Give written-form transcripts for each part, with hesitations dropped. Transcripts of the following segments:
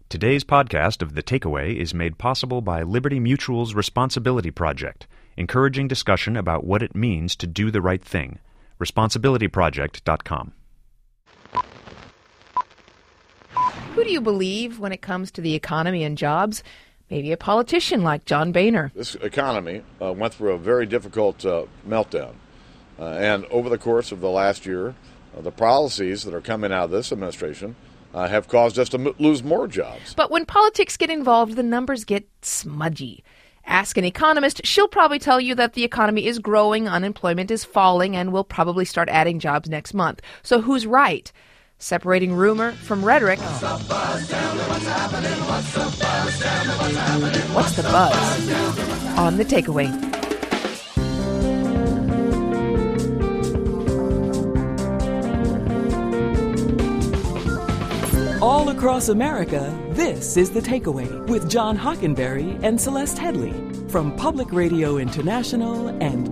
Today's podcast of The Takeaway is made possible by Liberty Mutual's Responsibility Project, encouraging discussion about what it means to do the right thing. ResponsibilityProject.com. Who do you believe when it comes to the economy and jobs? Maybe a politician like John Boehner. This economy went through a very difficult meltdown. And over the course of the last year, the policies that are coming out of this administration have caused us to lose more jobs. But when politics get involved, the numbers get smudgy. Ask an economist, she'll probably tell you that the economy is growing, unemployment is falling, and we'll probably start adding jobs next month. So who's right? Separating rumor from rhetoric. What's the buzz? On The Takeaway. All across America, this is The Takeaway with John Hockenberry and Celeste Headley from Public Radio International and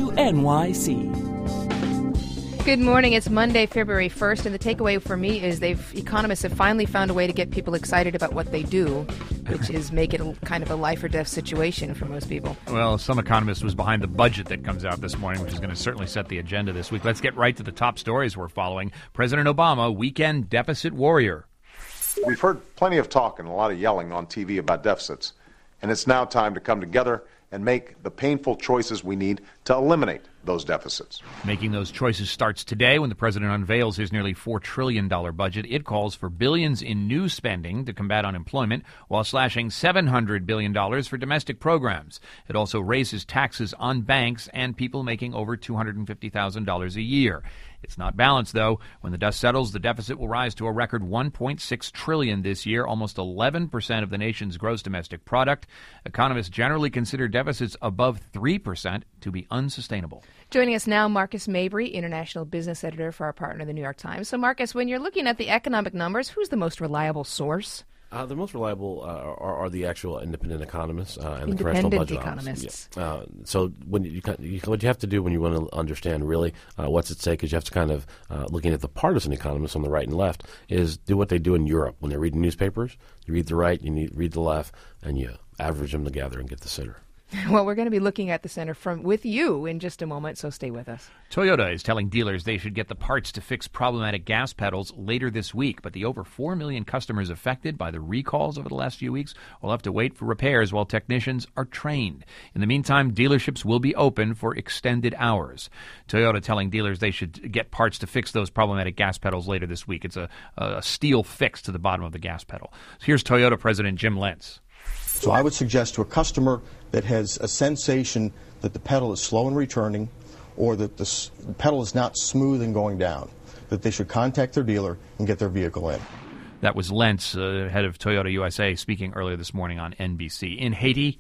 WNYC. Good morning. It's Monday, February 1st, and the takeaway for me is economists have finally found a way to get people excited about what they do, which is make it kind of a life or death situation for most people. Well, some economist was behind the budget that comes out this morning, which is going to certainly set the agenda this week. Let's get right to the top stories we're following. President Obama, weekend deficit warrior. We've heard plenty of talk and a lot of yelling on TV about deficits, and it's now time to come together and make the painful choices we need to eliminate those deficits. Making those choices starts today when the president unveils his nearly $4 trillion budget. It calls for billions in new spending to combat unemployment while slashing $700 billion for domestic programs. It also raises taxes on banks and people making over $250,000 a year. It's not balanced, though. When the dust settles, the deficit will rise to a record $1.6 trillion this year, almost 11% of the nation's gross domestic product. Economists generally consider deficits above 3% to be unsustainable. Joining us now, Marcus Mabry, international business editor for our partner, the New York Times. So, Marcus, when you're looking at the economic numbers, who's the most reliable source? The most reliable are the actual independent economists and the Congressional Budget economists. Yeah. So when what you have to do when you want to understand really what's at stake is you have to kind of, looking at the partisan economists on the right and left, is do what they do in Europe. When they're reading newspapers, you read the right, read the left, and you average them together and get the center. Well, we're going to be looking at the center with you in just a moment, so stay with us. Toyota is telling dealers they should get the parts to fix problematic gas pedals later this week, but the over 4 million customers affected by the recalls over the last few weeks will have to wait for repairs while technicians are trained. In the meantime, dealerships will be open for extended hours. Toyota telling dealers they should get parts to fix those problematic gas pedals later this week. It's a steel fix to the bottom of the gas pedal. So here's Toyota President Jim Lentz. So I would suggest to a customer that has a sensation that the pedal is slow in returning or that the pedal is not smooth in going down, that they should contact their dealer and get their vehicle in. That was Lentz, head of Toyota USA, speaking earlier this morning on NBC. In Haiti,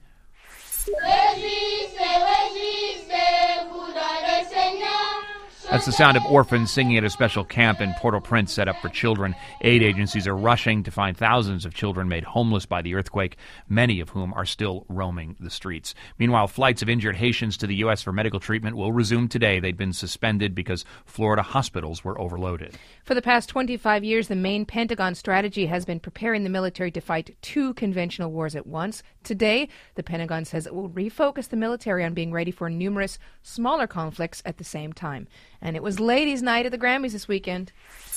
that's the sound of orphans singing at a special camp in Port-au-Prince set up for children. Aid agencies are rushing to find thousands of children made homeless by the earthquake, many of whom are still roaming the streets. Meanwhile, flights of injured Haitians to the U.S. for medical treatment will resume today. They'd been suspended because Florida hospitals were overloaded. For the past 25 years, the main Pentagon strategy has been preparing the military to fight two conventional wars at once. Today, the Pentagon says it will refocus the military on being ready for numerous smaller conflicts at the same time. And it was Ladies' Night at the Grammys this weekend.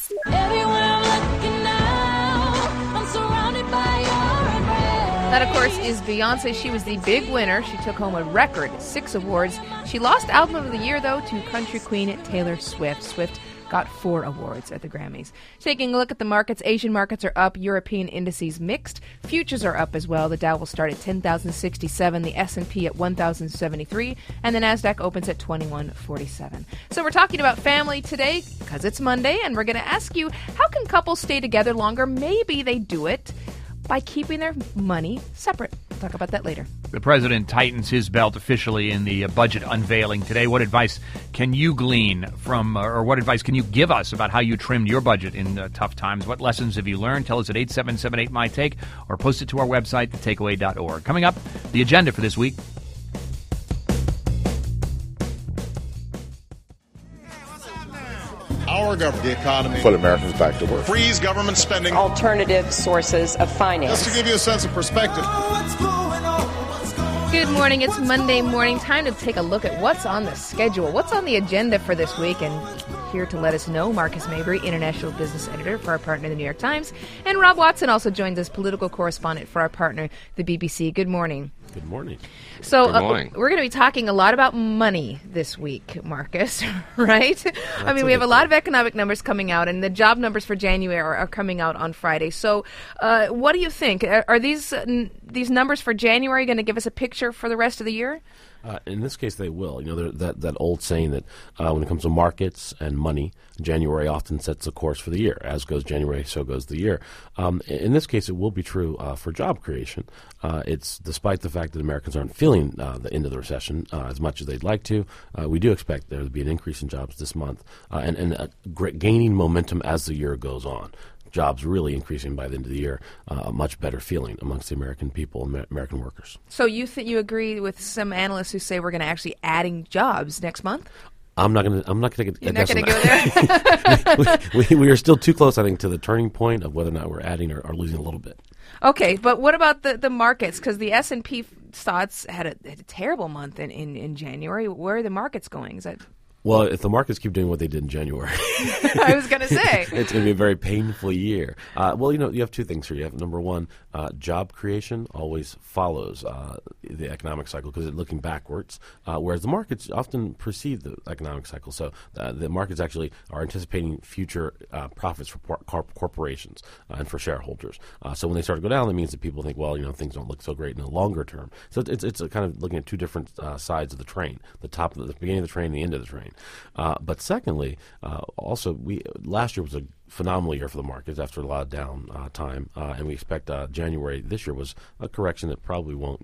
That, of course, is Beyonce. She was the big winner. She took home a record 6 awards. She lost Album of the Year, though, to country queen Taylor Swift. Swift got 4 awards at the Grammys. Taking a look at the markets, Asian markets are up, European indices mixed. Futures are up as well. The Dow will start at 10,067, the S&P at 1,073, and the NASDAQ opens at 2147. So we're talking about family today because it's Monday, and we're going to ask you, how can couples stay together longer? Maybe they do it by keeping their money separate. We'll talk about that later. The president tightens his belt officially in the budget unveiling today. What advice can you glean from, or what advice can you give us about how you trimmed your budget in tough times? What lessons have you learned? Tell us at 877-8MY-TAKE or post it to our website, thetakeaway.org. Coming up, the agenda for this week. Our empower government, the economy, put Americans back to work, freeze government spending, alternative sources of finance. Just to give you a sense of perspective. Good morning. It's Monday morning. Time to take a look at what's on the schedule, what's on the agenda for this week. And here to let us know, Marcus Mabry, international business editor for our partner, the New York Times. And Rob Watson also joins us, political correspondent for our partner, the BBC. Good morning. Good morning. So Good morning. We're going to be talking a lot about money this week, Marcus, right? I mean, we have a lot of economic numbers coming out, and the job numbers for January are coming out on Friday. So what do you think? Are these numbers for January going to give us a picture for the rest of the year? In this case, they will. You know, that old saying that when it comes to markets and money, January often sets the course for the year. As goes January, so goes the year. In this case, it will be true for job creation. It's despite the fact that Americans aren't feeling the end of the recession as much as they'd like to. We do expect there to be an increase in jobs this month and gaining momentum as the year goes on. Jobs really increasing by the end of the year, a much better feeling amongst the American people and American workers. So you agree with some analysts who say we're going to actually adding jobs next month? I'm not going to. You're not going to go there. we are still too close, I think, to the turning point of whether or not we're adding or losing a little bit. Okay, but what about the markets? Because the S&P stocks had a terrible month in January. Where are the markets going? Is that? Well, if the markets keep doing what they did in January, I was going to say it's going to be a very painful year. Well, you have two things here. You have number one, job creation always follows the economic cycle because it's looking backwards, whereas the markets often precede the economic cycle. So the markets actually are anticipating future profits for corporations and for shareholders. So when they start to go down, that means that people think, well, things don't look so great in the longer term. So it's a kind of looking at two different sides of the train: the beginning of the train, and the end of the train. But secondly, also last year was a phenomenal year for the markets after a lot of down time, and we expect January this year was a correction that probably won't,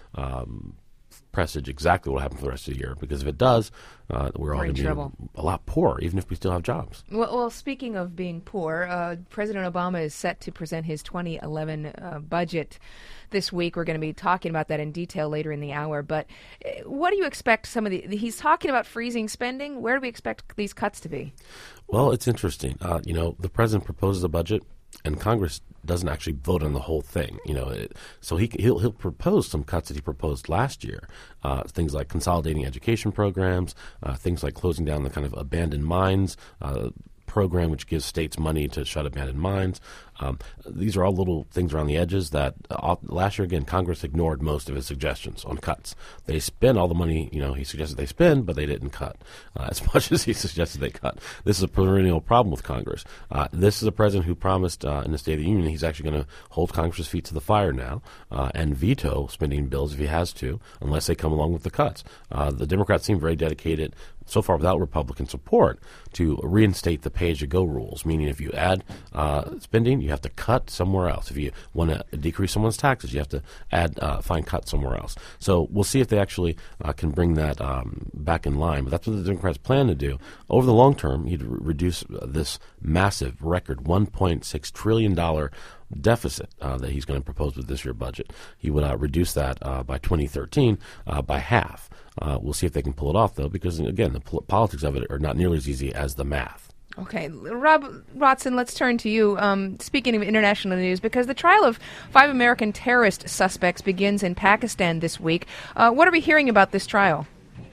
presage exactly what will happen for the rest of the year, because if it does, we're all going to be a lot poorer, even if we still have jobs. Well, speaking of being poor, President Obama is set to present his 2011 budget this week. We're going to be talking about that in detail later in the hour. But what do you expect he's talking about freezing spending. Where do we expect these cuts to be? Well, it's interesting. The president proposes a budget, and Congress doesn't actually vote on the whole thing, so he'll propose some cuts that he proposed last year, things like consolidating education programs, things like closing down the kind of abandoned mines program, which gives states money to shut abandoned mines. These are all little things around the edges that last year, again, Congress ignored most of his suggestions on cuts. They spend all the money, he suggested they spend, but they didn't cut as much as he suggested they cut. This is a perennial problem with Congress. This is a president who promised in the State of the Union he's actually going to hold Congress's feet to the fire now and veto spending bills if he has to, unless they come along with the cuts. The Democrats seem very dedicated, so far without Republican support, to reinstate the pay-as-you-go rules, meaning if you add spending, you have to cut somewhere else. If you want to decrease someone's taxes, you have to find cuts somewhere else. So we'll see if they actually can bring that back in line. But that's what the Democrats plan to do. Over the long term, he'd reduce this massive record $1.6 trillion deficit that he's going to propose with this year's budget. He would reduce that by 2013 by half. We'll see if they can pull it off, though, because, again, the politics of it are not nearly as easy as the math. Okay. Rob Watson, let's turn to you. Speaking of international news, because the trial of 5 American terrorist suspects begins in Pakistan this week. What are we hearing about this trial?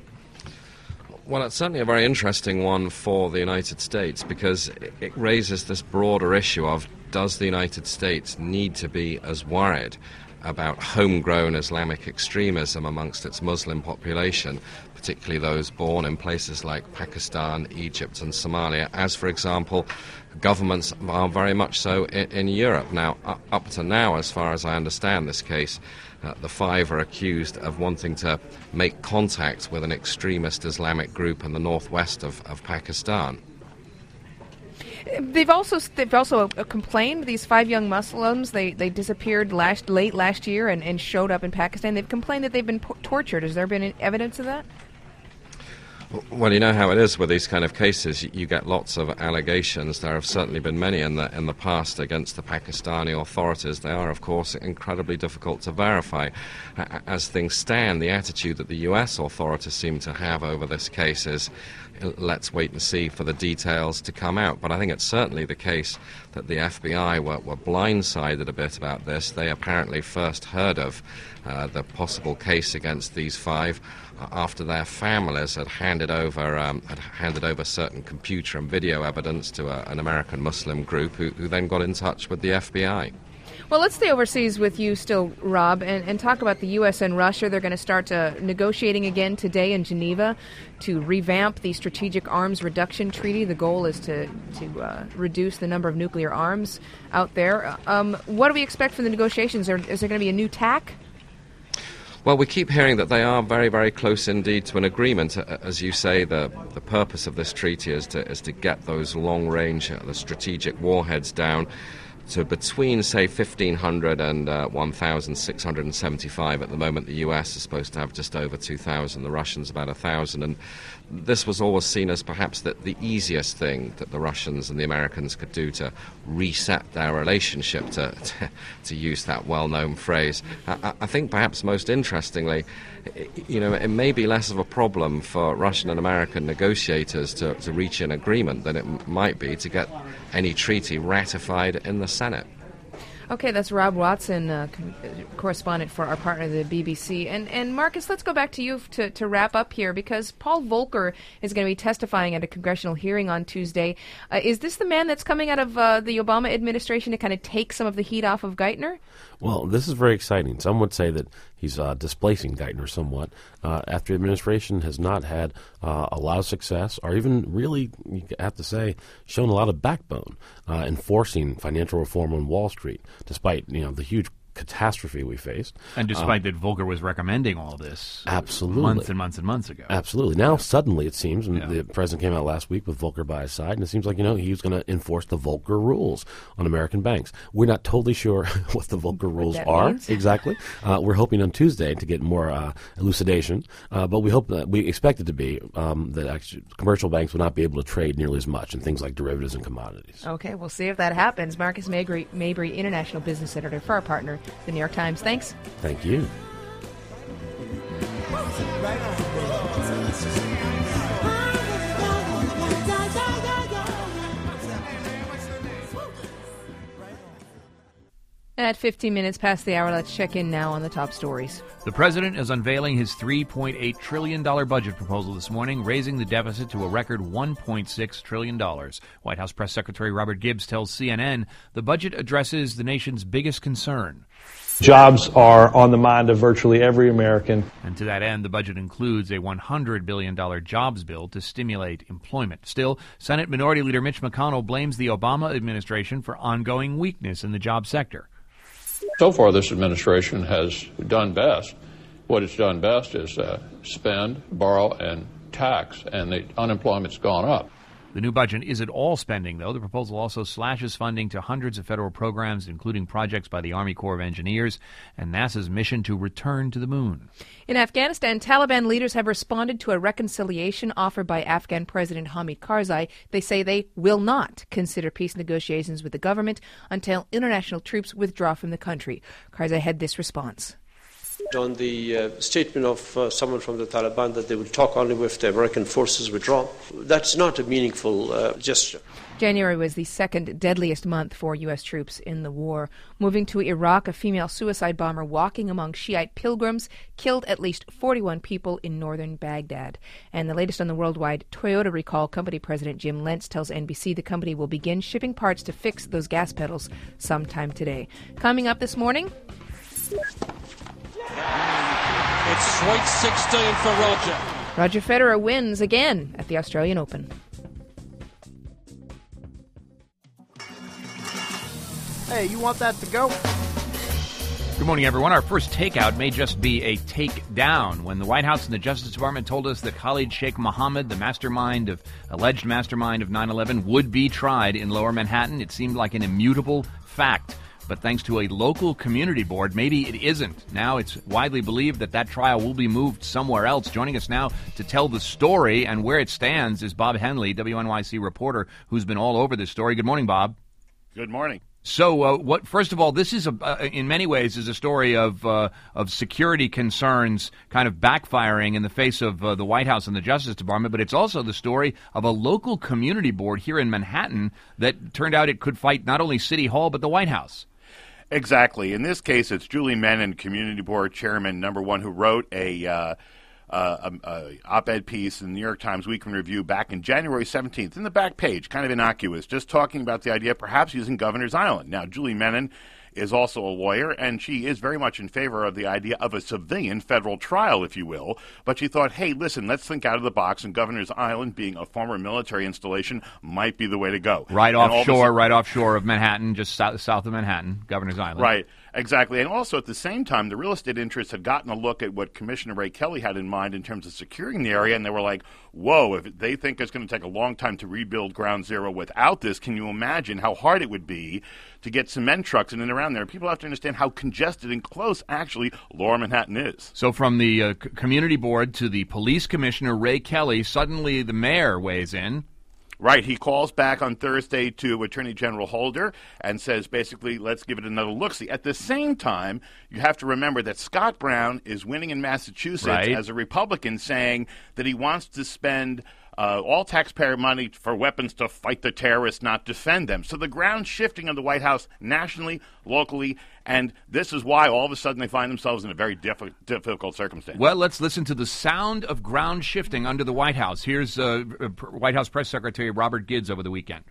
Well, it's certainly a very interesting one for the United States because it raises this broader issue of, does the United States need to be as worried about homegrown Islamic extremism amongst its Muslim population, particularly those born in places like Pakistan, Egypt and Somalia, as, for example, governments are very much so in Europe. Now, up to now, as far as I understand this case, the 5 are accused of wanting to make contact with an extremist Islamic group in the northwest of Pakistan. They've also complained, these 5 young Muslims, they disappeared late last year and showed up in Pakistan. They've complained that they've been tortured. Has there been any evidence of that? Well, you know how it is with these kind of cases. You get lots of allegations. There have certainly been many in the past against the Pakistani authorities. They are, of course, incredibly difficult to verify. As things stand, the attitude that the U.S. authorities seem to have over this case is, let's wait and see for the details to come out. But I think it's certainly the case that the FBI were blindsided a bit about this. They apparently first heard of the possible case against these 5 after their families had handed over certain computer and video evidence to an American Muslim group who then got in touch with the FBI. Well, let's stay overseas with you still, Rob, and talk about the U.S. and Russia. They're going to start negotiating again today in Geneva to revamp the Strategic Arms Reduction Treaty. The goal is to reduce the number of nuclear arms out there. What do we expect from the negotiations? Is there going to be a new tack? Well, we keep hearing that they are very, very close indeed to an agreement. As you say, the purpose of this treaty is to get those long-range, the strategic warheads down to between, say, 1,500 and 1,675 at the moment. The US is supposed to have just over 2,000, the Russians about 1,000, and this was always seen as perhaps the easiest thing that the Russians and the Americans could do to reset their relationship, to use that well-known phrase. I think perhaps most interestingly, it may be less of a problem for Russian and American negotiators to reach an agreement than it might be to get any treaty ratified in the Senate. Okay, that's Rob Watson, correspondent for our partner, the BBC. And Marcus, let's go back to you to wrap up here, because Paul Volcker is going to be testifying at a congressional hearing on Tuesday. Is this the man that's coming out of the Obama administration to kind of take some of the heat off of Geithner? Well, this is very exciting. Some would say that he's displacing Geithner somewhat after the administration has not had a lot of success, or even really, you have to say, shown a lot of backbone enforcing financial reform on Wall Street, despite the huge catastrophe we faced. And despite that Volcker was recommending all this absolutely months and months and months ago. Absolutely. Now, suddenly, it seems, and the president came out last week with Volcker by his side, and it seems like, he was going to enforce the Volcker rules on American banks. We're not totally sure what the Volcker rules are exactly. We're hoping on Tuesday to get more elucidation, but we expect it to be that actually commercial banks will not be able to trade nearly as much in things like derivatives and commodities. Okay, we'll see if that happens. Marcus Mabry, International Business Editor for our partner, the New York Times. Thanks. Thank you. At 15 minutes past the hour, let's check in now on the top stories. The president is unveiling his $3.8 trillion budget proposal this morning, raising the deficit to a record $1.6 trillion. White House Press Secretary Robert Gibbs tells CNN the budget addresses the nation's biggest concern. Jobs are on the mind of virtually every American. And to that end, the budget includes a $100 billion jobs bill to stimulate employment. Still, Senate Minority Leader Mitch McConnell blames the Obama administration for ongoing weakness in the job sector. So far, this administration has done best. What it's done best is spend, borrow, and tax, and the unemployment's gone up. The new budget isn't all spending, though. The proposal also slashes funding to hundreds of federal programs, including projects by the Army Corps of Engineers and NASA's mission to return to the moon. In Afghanistan, Taliban leaders have responded to a reconciliation offered by Afghan President Hamid Karzai. They say they will not consider peace negotiations with the government until international troops withdraw from the country. Karzai had this response. On the statement of someone from the Taliban that they will talk only if the American forces withdraw, that's not a meaningful gesture. January was the second deadliest month for U.S. troops in the war. Moving to Iraq, a female suicide bomber walking among Shiite pilgrims killed at least 41 people in northern Baghdad. And the latest on the worldwide Toyota recall, company president Jim Lentz tells NBC the company will begin shipping parts to fix those gas pedals sometime today. Coming up this morning... It's sweet 16 for Roger. Roger Federer wins again at the Australian Open. Hey, you want that to go? Good morning, everyone. Our first takeout may just be a take-down. When the White House and the Justice Department told us that Khalid Sheikh Mohammed, the alleged mastermind of 9/11, would be tried in Lower Manhattan, it seemed like an immutable fact. but thanks to a local community board, maybe it isn't. Now it's widely believed that trial will be moved somewhere else. Joining us now to tell the story and where it stands is Bob Henley, WNYC reporter, who's been all over this story. Good morning, Bob. Good morning. So, first of all, this is in many ways is a story of security concerns kind of backfiring in the face of the White House and the Justice Department, but it's also the story of a local community board here in Manhattan that turned out it could fight not only City Hall but the White House. Exactly. In this case, it's Julie Menin, Community Board Chairman #1, who wrote a op-ed piece in the New York Times Week in Review back in January 17th, in the back page, kind of innocuous, just talking about the idea of perhaps using Governor's Island. Now, Julie Menin is also a lawyer, and she is very much in favor of the idea of a civilian federal trial, if you will. But she thought, hey, listen, let's think out of the box, and Governor's Island, being a former military installation, might be the way to go. Right offshore of Manhattan, just south of Manhattan, Governor's Island. Right. Exactly. And also at the same time, the real estate interests had gotten a look at what Commissioner Ray Kelly had in mind in terms of securing the area, and they were like, whoa, if they think it's going to take a long time to rebuild Ground Zero without this, can you imagine how hard it would be to get cement trucks in and around there? People have to understand how congested and close, actually, Lower Manhattan is. So from the community board to the police commissioner, Ray Kelly, suddenly the mayor weighs in. Right. He calls back on Thursday to Attorney General Holder and says, basically, let's give it another look-see. At the same time, you have to remember that Scott Brown is winning in Massachusetts as a Republican, saying that he wants to spend all taxpayer money for weapons to fight the terrorists, not defend them. So the ground shifting of the White House nationally, locally, and this is why all of a sudden they find themselves in a very difficult circumstance. Well, let's listen to the sound of ground shifting under the White House. Here's White House Press Secretary Robert Gibbs over the weekend.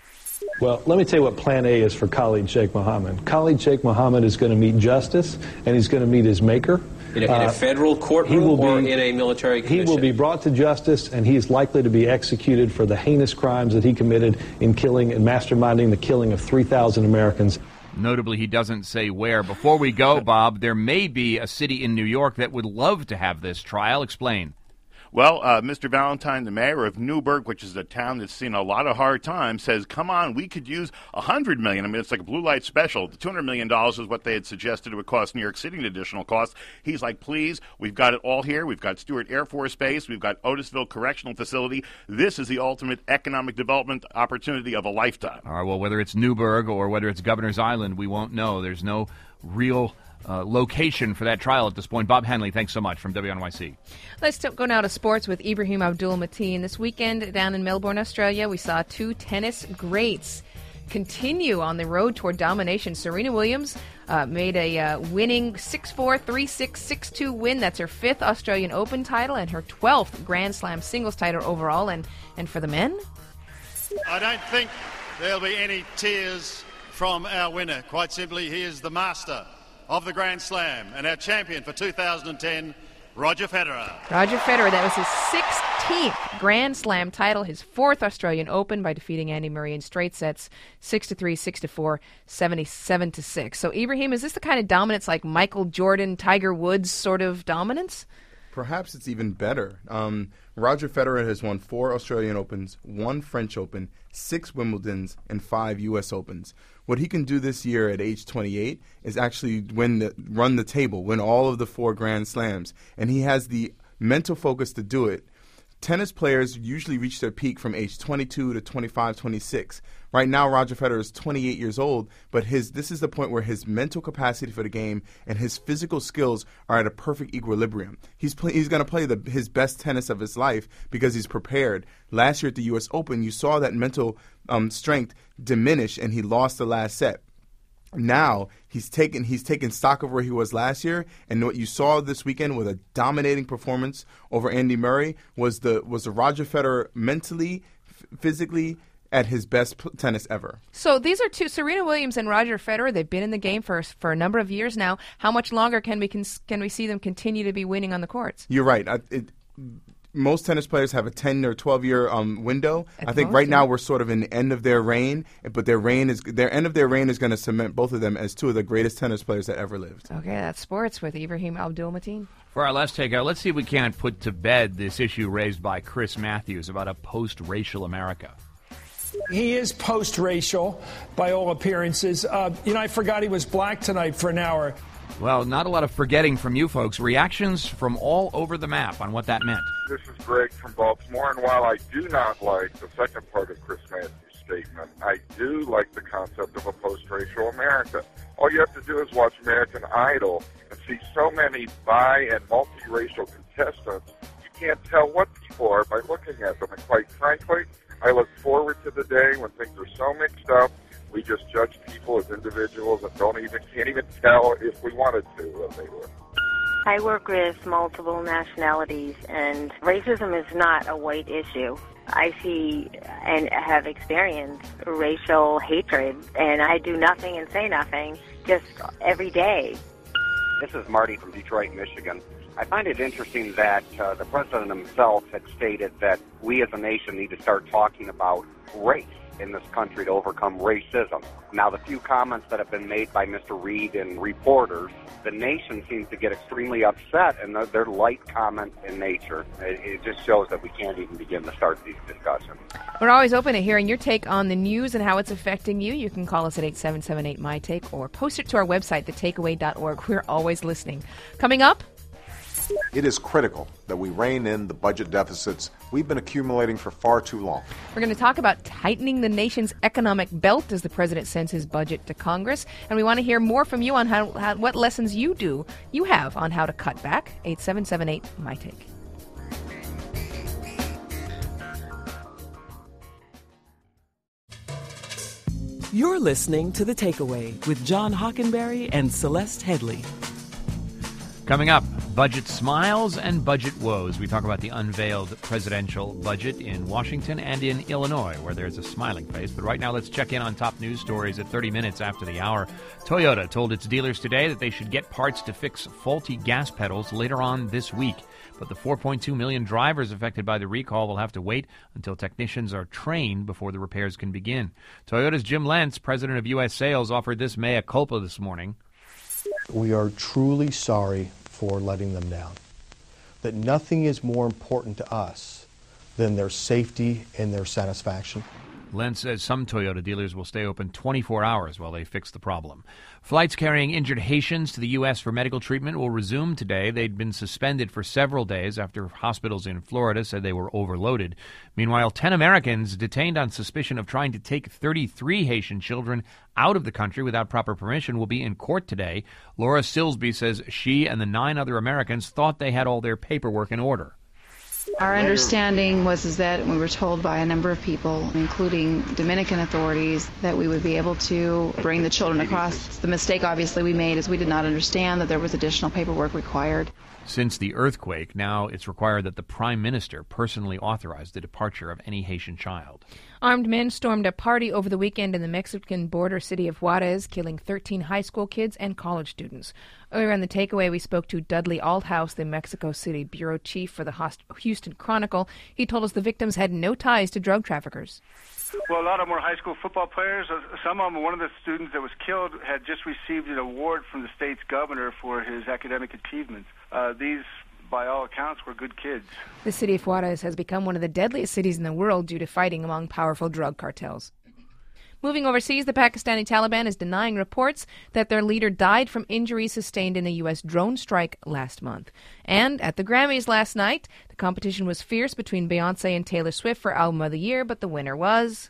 Well, let me tell you what Plan A is for Khalid Sheikh Mohammed. Khalid Sheikh Mohammed is going to meet justice, and he's going to meet his maker. In a federal courtroom or in a military commission? He will be brought to justice, and he is likely to be executed for the heinous crimes that he committed in killing and masterminding the killing of 3,000 Americans. Notably, he doesn't say where. Before we go, Bob, there may be a city in New York that would love to have this trial. Explain. Well, Mr. Valentine, the mayor of Newburgh, which is a town that's seen a lot of hard times, says, come on, we could use $100 million. I mean, it's like a blue light special. The $200 million is what they had suggested it would cost New York City an additional cost. He's like, please, we've got it all here. We've got Stewart Air Force Base. We've got Otisville Correctional Facility. This is the ultimate economic development opportunity of a lifetime. All right, well, whether it's Newburgh or whether it's Governor's Island, we won't know. There's no real location for that trial at this point. Bob Henley, thanks so much from WNYC. Let's go now to sports with Ibrahim Abdul-Mateen. This weekend down in Melbourne, Australia, we saw two tennis greats continue on the road toward domination. Serena Williams made a winning 6-4, 3-6, 6-2 win. That's her 5th Australian Open title and her 12th Grand Slam singles title overall. And for the men? I don't think there'll be any tears from our winner. Quite simply, he is the master of the Grand Slam and our champion for 2010, Roger Federer. Roger Federer, that was his 16th Grand Slam title, his 4th Australian Open by defeating Andy Murray in straight sets, 6-3, 6-4, 7-6. So, Ibrahim, is this the kind of dominance like Michael Jordan, Tiger Woods sort of dominance? Perhaps it's even better. Roger Federer has won 4 Australian Opens, 1 French Open, 6 Wimbledons, and 5 U.S. Opens. What he can do this year at age 28 is actually run the table, win all of the 4 Grand Slams. And he has the mental focus to do it. Tennis players usually reach their peak from age 22 to 25, 26. Right now, Roger Federer is 28 years old, but this is the point where his mental capacity for the game and his physical skills are at a perfect equilibrium. He's going to play his best tennis of his life because he's prepared. Last year at the U.S. Open, you saw that mental strength diminish, and he lost the last set. Now he's taken stock of where he was last year, and what you saw this weekend with a dominating performance over Andy Murray was the Roger Federer mentally, physically at his best tennis ever. So these are two, Serena Williams and Roger Federer. They've been in the game for a number of years now. How much longer can we see them continue to be winning on the courts? You're right. Most tennis players have a 10 or 12-year window. I think right now we're sort of in the end of their reign, but their end of their reign is going to cement both of them as two of the greatest tennis players that ever lived. Okay, that's sports with Ibrahim Abdul-Mateen. For our last takeout, let's see if we can't put to bed this issue raised by Chris Matthews about a post-racial America. He is post-racial, by all appearances. I forgot he was black tonight for an hour. Well, not a lot of forgetting from you folks. Reactions from all over the map on what that meant. This is Greg from Baltimore, and while I do not like the second part of Chris Matthews' statement, I do like the concept of a post-racial America. All you have to do is watch American Idol and see so many bi- and multiracial contestants. You can't tell what people are by looking at them, and quite frankly, I look forward to the day when things are so mixed up, we just judge people as individuals and can't even tell if we wanted to what they were. I work with multiple nationalities, and racism is not a white issue. I see and have experienced racial hatred, and I do nothing and say nothing just every day. This is Marty from Detroit, Michigan. I find it interesting that the president himself had stated that we as a nation need to start talking about race in this country to overcome racism. Now, the few comments that have been made by Mr. Reid and reporters, the nation seems to get extremely upset, and they're light comments in nature. It just shows that we can't even begin to start these discussions. We're always open to hearing your take on the news and how it's affecting you. You can call us at 877-8MY-TAKE or post it to our website, thetakeaway.org. We're always listening. Coming up, it is critical that we rein in the budget deficits we've been accumulating for far too long. we're going to talk about tightening the nation's economic belt as the president sends his budget to Congress. And we want to hear more from you on what lessons you have on how to cut back. 877-8MY-TAKE. You're listening to The Takeaway with John Hockenberry and Celeste Headley. Coming up, budget smiles and budget woes. We talk about the unveiled presidential budget in Washington and in Illinois, where there's a smiling face. But right now, let's check in on top news stories at 30 minutes after the hour. Toyota told its dealers today that they should get parts to fix faulty gas pedals later on this week. But the 4.2 million drivers affected by the recall will have to wait until technicians are trained before the repairs can begin. Toyota's Jim Lentz, president of U.S. Sales, offered this mea culpa this morning. We are truly sorry for letting them down. That nothing is more important to us than their safety and their satisfaction. Lentz says some Toyota dealers will stay open 24 hours while they fix the problem. Flights carrying injured Haitians to the U.S. for medical treatment will resume today. They'd been suspended for several days after hospitals in Florida said they were overloaded. Meanwhile, 10 Americans detained on suspicion of trying to take 33 Haitian children out of the country without proper permission will be in court today. Laura Silsby says she and the 9 other Americans thought they had all their paperwork in order. Our understanding was that we were told by a number of people, including Dominican authorities, that we would be able to bring the children across. The mistake, obviously, we made is we did not understand that there was additional paperwork required. Since the earthquake, now it's required that the Prime Minister personally authorize the departure of any Haitian child. Armed men stormed a party over the weekend in the Mexican border city of Juarez, killing 13 high school kids and college students. Earlier on The Takeaway, we spoke to Dudley Althouse, the Mexico City bureau chief for the Houston Chronicle. He told us the victims had no ties to drug traffickers. Well, a lot of them were high school football players. Some of them, one of the students that was killed had just received an award from the state's governor for his academic achievements. These, by all accounts, were good kids. The city of Juarez has become one of the deadliest cities in the world due to fighting among powerful drug cartels. Moving overseas, the Pakistani Taliban is denying reports that their leader died from injuries sustained in a U.S. drone strike last month. And at the Grammys last night, the competition was fierce between Beyoncé and Taylor Swift for Album of the Year, but the winner was...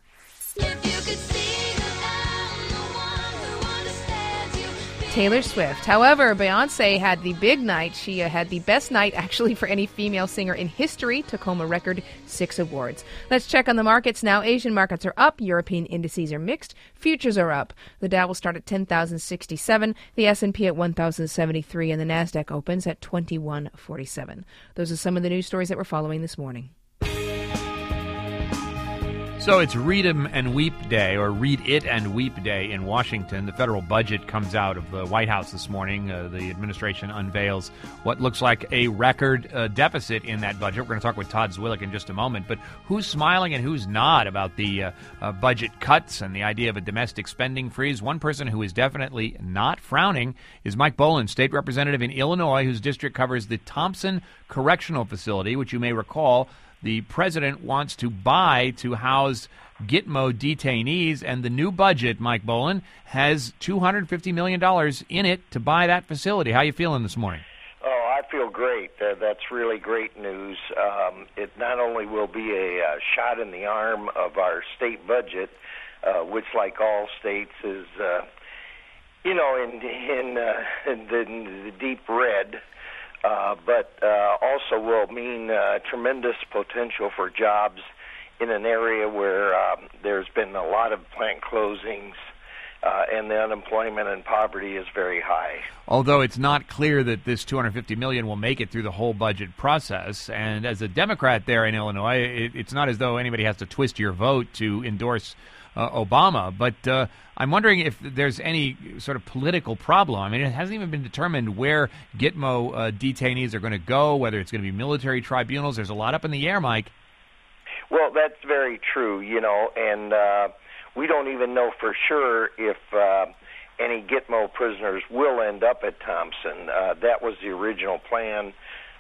Taylor Swift. However, Beyoncé had the big night. She had the best night, actually, for any female singer in history. Took home a record 6 awards. Let's check on the markets now. Asian markets are up. European indices are mixed. Futures are up. The Dow will start at 10,067, the S&P at 1,073, and the Nasdaq opens at 2147. Those are some of the news stories that we're following this morning. So it's Read 'em and Weep Day, or Read It and Weep Day in Washington. The federal budget comes out of the White House this morning. The administration unveils what looks like a record deficit in that budget. We're going to talk with Todd Zwillich in just a moment. But who's smiling and who's not about the budget cuts and the idea of a domestic spending freeze? One person who is definitely not frowning is Mike Boland, state representative in Illinois, whose district covers the Thompson Correctional Facility, which you may recall the president wants to buy to house Gitmo detainees, and the new budget, Mike Boland, has $250 million in it to buy that facility. How are you feeling this morning? Oh, I feel great. That's really great news. It not only will be a shot in the arm of our state budget, which, like all states, is in the deep red, but also will mean tremendous potential for jobs in an area where there's been a lot of plant closings, and the unemployment and poverty is very high. Although it's not clear that this $250 million will make it through the whole budget process, and as a Democrat there in Illinois, it's not as though anybody has to twist your vote to endorse Obama, but I'm wondering if there's any sort of political problem. I mean, it hasn't even been determined where Gitmo detainees are going to go, whether it's going to be military tribunals. There's a lot up in the air, Mike. Well, that's very true, and we don't even know for sure if any Gitmo prisoners will end up at Thompson. That was the original plan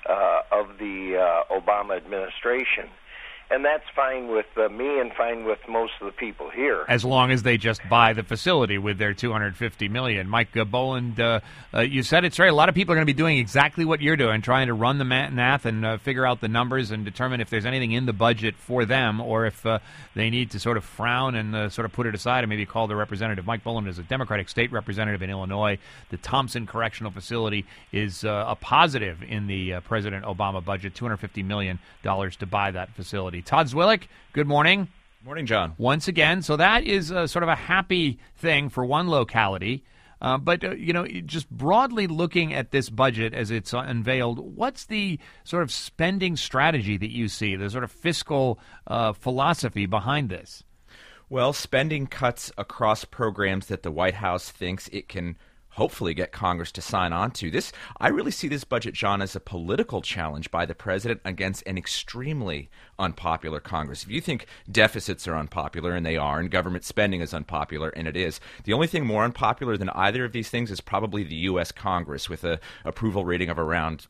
of the Obama administration. And that's fine with me and fine with most of the people here. As long as they just buy the facility with their $250 million. Mike Boland, you said it's right. A lot of people are going to be doing exactly what you're doing, trying to run the math and figure out the numbers and determine if there's anything in the budget for them or if they need to sort of frown and sort of put it aside and maybe call the representative. Mike Boland is a Democratic state representative in Illinois. The Thompson Correctional Facility is a positive in the President Obama budget, $250 million to buy that facility. Todd Zwillich, good morning. Morning, John. Once again, so that is sort of a happy thing for one locality. But just broadly looking at this budget as it's unveiled, what's the sort of spending strategy that you see, the sort of fiscal philosophy behind this? Well, spending cuts across programs that the White House thinks it can hopefully get Congress to sign on to. I really see this budget, John, as a political challenge by the president against an extremely unpopular Congress. If you think deficits are unpopular, and they are, and government spending is unpopular, and it is, the only thing more unpopular than either of these things is probably the U.S. Congress, with an approval rating of around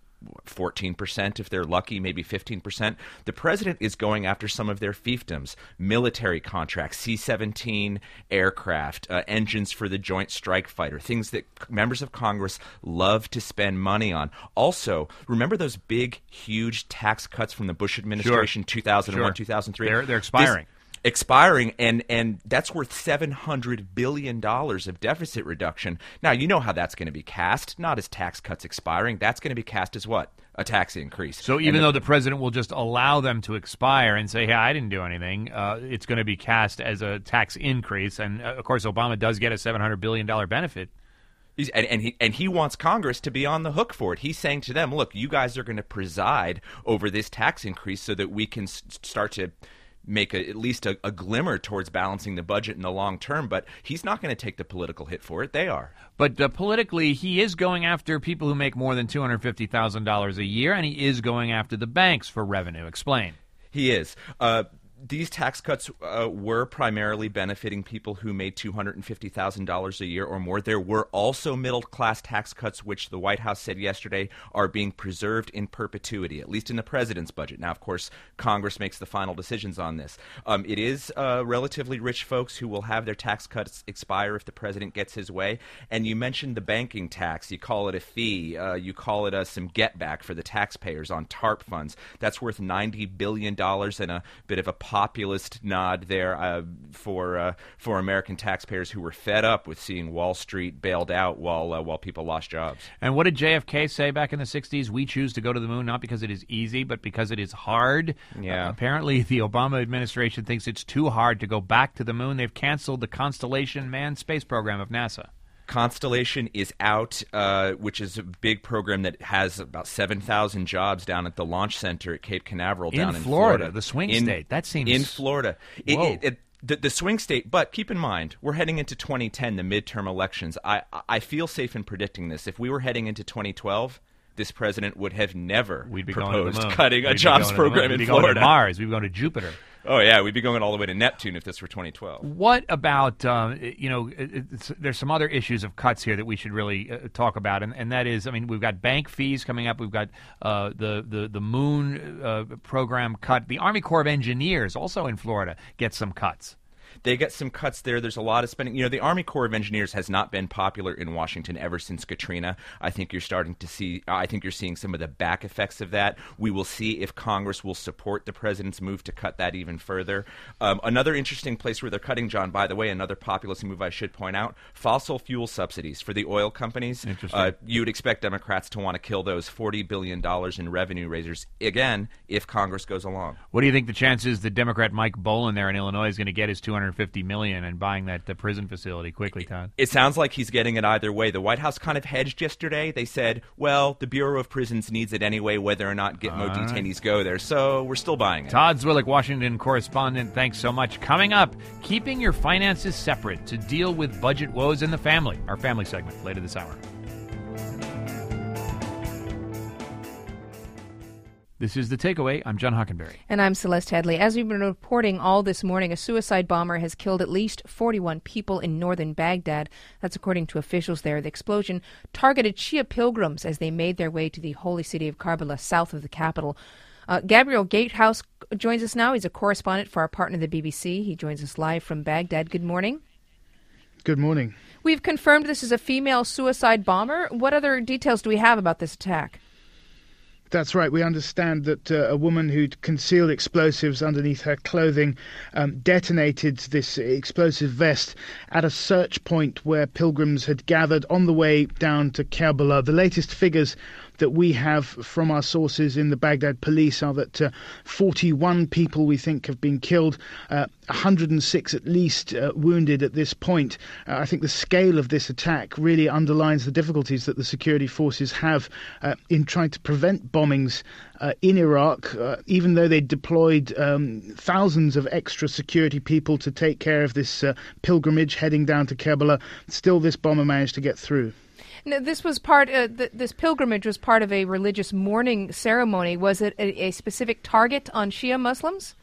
14%, if they're lucky, maybe 15%. The president is going after some of their fiefdoms, military contracts, C-17 aircraft, engines for the Joint Strike Fighter, things that members of Congress love to spend money on. Also, remember those big, huge tax cuts from the Bush administration, 2001, 2003? They're expiring. Expiring, and that's worth $700 billion of deficit reduction. Now, you know how that's going to be cast, not as tax cuts expiring. That's going to be cast as what? A tax increase. So even though the president will just allow them to expire and say, hey, I didn't do anything, it's going to be cast as a tax increase. And, of course, Obama does get a $700 billion benefit. And he wants Congress to be on the hook for it. He's saying to them, look, you guys are going to preside over this tax increase so that we can start to make at least a glimmer towards balancing the budget in the long term, but he's not going to take the political hit for it. They are. But politically, he is going after people who make more than $250,000 a year, and he is going after the banks for revenue. Explain. He is. These tax cuts were primarily benefiting people who made $250,000 a year or more. There were also middle-class tax cuts, which the White House said yesterday are being preserved in perpetuity, at least in the president's budget. Now, of course, Congress makes the final decisions on this. It is relatively rich folks who will have their tax cuts expire if the president gets his way. And you mentioned the banking tax. You call it a fee. You call it some get-back for the taxpayers on TARP funds. That's worth $90 billion and a bit of a populist nod there for American taxpayers who were fed up with seeing Wall Street bailed out while people lost jobs. And what did JFK say back in the 60s? We choose to go to the moon not because it is easy, but because it is hard. Yeah. Apparently, the Obama administration thinks it's too hard to go back to the moon. They've canceled the Constellation manned space program of NASA. Constellation is out, which is a big program that has about 7,000 jobs down at the Launch Center at Cape Canaveral down in Florida. The swing state. That seems... In Florida. The swing state, but keep in mind, we're heading into 2010, the midterm elections. I feel safe in predicting this. If we were heading into 2012... this president would have never proposed cutting a jobs program in Florida. We'd be going to Mars. We'd be going to Jupiter. Oh, yeah, we'd be going all the way to Neptune if this were 2012. What about, there's some other issues of cuts here that we should really talk about, and that is, I mean, we've got bank fees coming up. We've got the Moon program cut. The Army Corps of Engineers, also in Florida, gets some cuts. They get some cuts there. There's a lot of spending. The Army Corps of Engineers has not been popular in Washington ever since Katrina. I think you're seeing some of the back effects of that. We will see if Congress will support the president's move to cut that even further. Another interesting place where they're cutting, John, by the way, another populist move I should point out, fossil fuel subsidies for the oil companies. Interesting. You would expect Democrats to want to kill those $40 billion in revenue raisers, again, if Congress goes along. What do you think the chances that Democrat Mike Bolin there in Illinois is going to get his $250 million and buying the prison facility quickly, Todd? It sounds like he's getting it either way. The White House kind of hedged yesterday. They said, well, the Bureau of Prisons needs it anyway, whether or not Gitmo detainees go there. So we're still buying it. Todd Zwillich, Washington correspondent, thanks so much. Coming up, keeping your finances separate to deal with budget woes in the family. Our family segment later this hour. This is The Takeaway. I'm John Hockenberry. And I'm Celeste Headley. As we've been reporting all this morning, a suicide bomber has killed at least 41 people in northern Baghdad. That's according to officials there. The explosion targeted Shia pilgrims as they made their way to the holy city of Karbala, south of the capital. Gabriel Gatehouse joins us now. He's a correspondent for our partner, the BBC. He joins us live from Baghdad. Good morning. Good morning. We've confirmed this is a female suicide bomber. What other details do we have about this attack? That's right. We understand that a woman who'd concealed explosives underneath her clothing detonated this explosive vest at a search point where pilgrims had gathered on the way down to Karbala. The latest figures that we have from our sources in the Baghdad police are that 41 people we think have been killed, 106 at least wounded at this point. I think the scale of this attack really underlines the difficulties that the security forces have in trying to prevent bombings in Iraq, even though they deployed thousands of extra security people to take care of this pilgrimage heading down to Karbala. Still, this bomber managed to get through. Now, this was this pilgrimage was part of a religious mourning ceremony. Was it a specific target on Shia Muslims?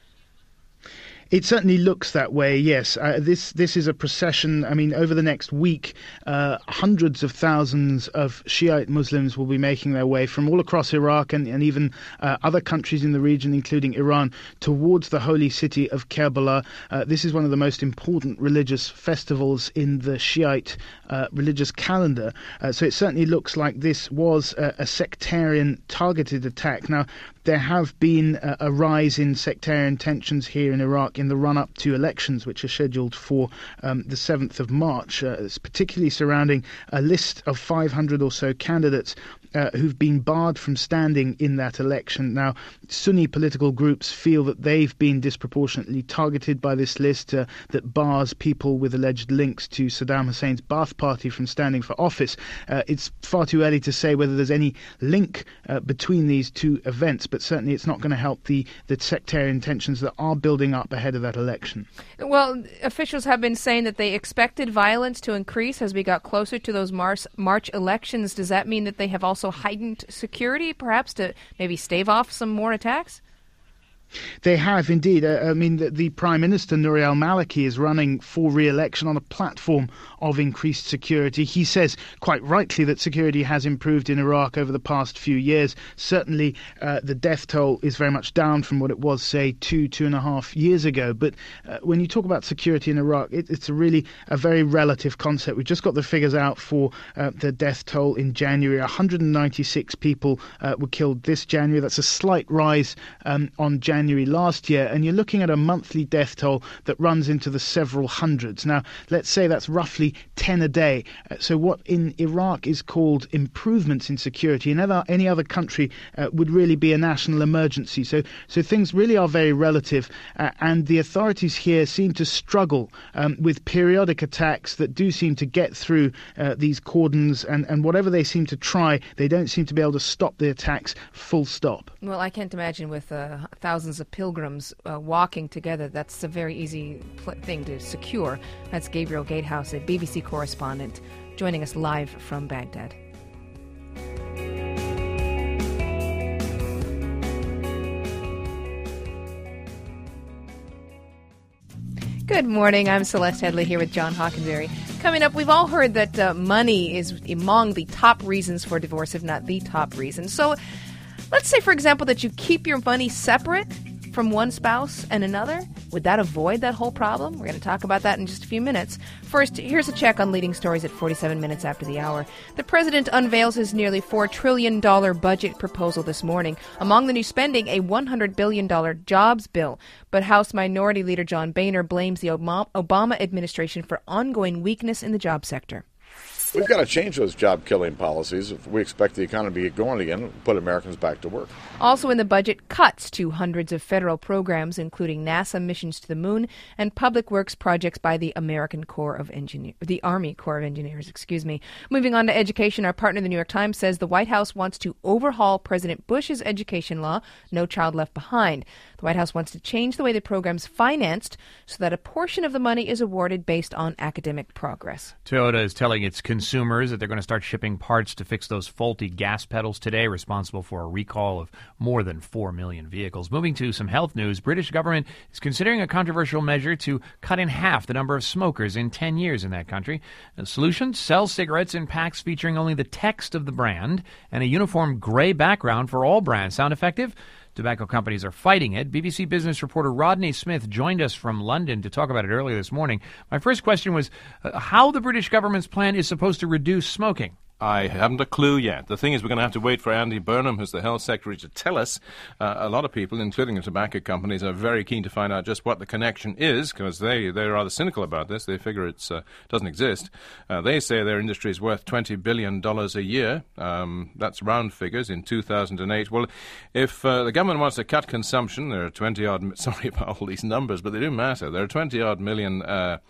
It certainly looks that way, yes. This is a procession. I mean, over the next week, hundreds of thousands of Shiite Muslims will be making their way from all across Iraq and even other countries in the region, including Iran, towards the holy city of Karbala. This is one of the most important religious festivals in the Shiite religious calendar. So it certainly looks like this was a sectarian targeted attack. Now, there have been a rise in sectarian tensions here in Iraq in the run-up to elections, which are scheduled for the 7th of March, particularly surrounding a list of 500 or so candidates who've been barred from standing in that election. Now, Sunni political groups feel that they've been disproportionately targeted by this list that bars people with alleged links to Saddam Hussein's Ba'ath Party from standing for office. It's far too early to say whether there's any link between these two events, but certainly it's not going to help the sectarian tensions that are building up ahead of that election. Well, officials have been saying that they expected violence to increase as we got closer to those March elections. Does that mean that they have also heightened security, perhaps to maybe stave off some more attacks? They have indeed. I mean, the Prime Minister, Nouri al-Maliki, is running for re-election on a platform of increased security. He says, quite rightly, that security has improved in Iraq over the past few years. Certainly, the death toll is very much down from what it was, say, 2.5 years ago. But when you talk about security in Iraq, it's really a very relative concept. We've just got the figures out for the death toll in January. 196 people were killed this January. That's a slight rise on January last year, and you're looking at a monthly death toll that runs into the several hundreds. Now, let's say that's roughly 10 a day. So what in Iraq is called improvements in security in any other country would really be a national emergency. So things really are very relative, and the authorities here seem to struggle with periodic attacks that do seem to get through these cordons, and whatever they seem to try, they don't seem to be able to stop the attacks full stop. Well, I can't imagine with thousands of pilgrims walking together. That's a very easy thing to secure. That's Gabriel Gatehouse, a BBC correspondent, joining us live from Baghdad. Good morning. I'm Celeste Headley here with John Hockenberry. Coming up, we've all heard that money is among the top reasons for divorce, if not the top reason. So let's say, for example, that you keep your money separate from one spouse and another. Would that avoid that whole problem? We're going to talk about that in just a few minutes. First, here's a check on leading stories at 47 minutes after the hour. The president unveils his nearly $4 trillion budget proposal this morning. Among the new spending, a $100 billion jobs bill. But House Minority Leader John Boehner blames the Obama administration for ongoing weakness in the job sector. We've got to change those job-killing policies if we expect the economy to get going again and put Americans back to work. Also in the budget, cuts to hundreds of federal programs, including NASA missions to the moon and public works projects by the Army Corps of Engineers. Moving on to education, our partner, the New York Times, says the White House wants to overhaul President Bush's education law, No Child Left Behind. The White House wants to change the way the program's financed so that a portion of the money is awarded based on academic progress. Toyota is telling its consumers that they're going to start shipping parts to fix those faulty gas pedals today, responsible for a recall of more than 4 million vehicles. Moving to some health news, British government is considering a controversial measure to cut in half the number of smokers in 10 years in that country. The solution: sell cigarettes in packs featuring only the text of the brand and a uniform gray background for all brands. Sound effective? Tobacco companies are fighting it. BBC Business reporter Rodney Smith joined us from London to talk about it earlier this morning. My first question was how the British government's plan is supposed to reduce smoking. I haven't a clue yet. The thing is, we're going to have to wait for Andy Burnham, who's the Health Secretary, to tell us. A lot of people, including the tobacco companies, are very keen to find out just what the connection is, because they're rather cynical about this. They figure it doesn't exist. They say their industry is worth $20 billion a year. That's round figures in 2008. Well, if the government wants to cut consumption, there are 20-odd... Sorry about all these numbers, but they do matter. There are 20-odd million...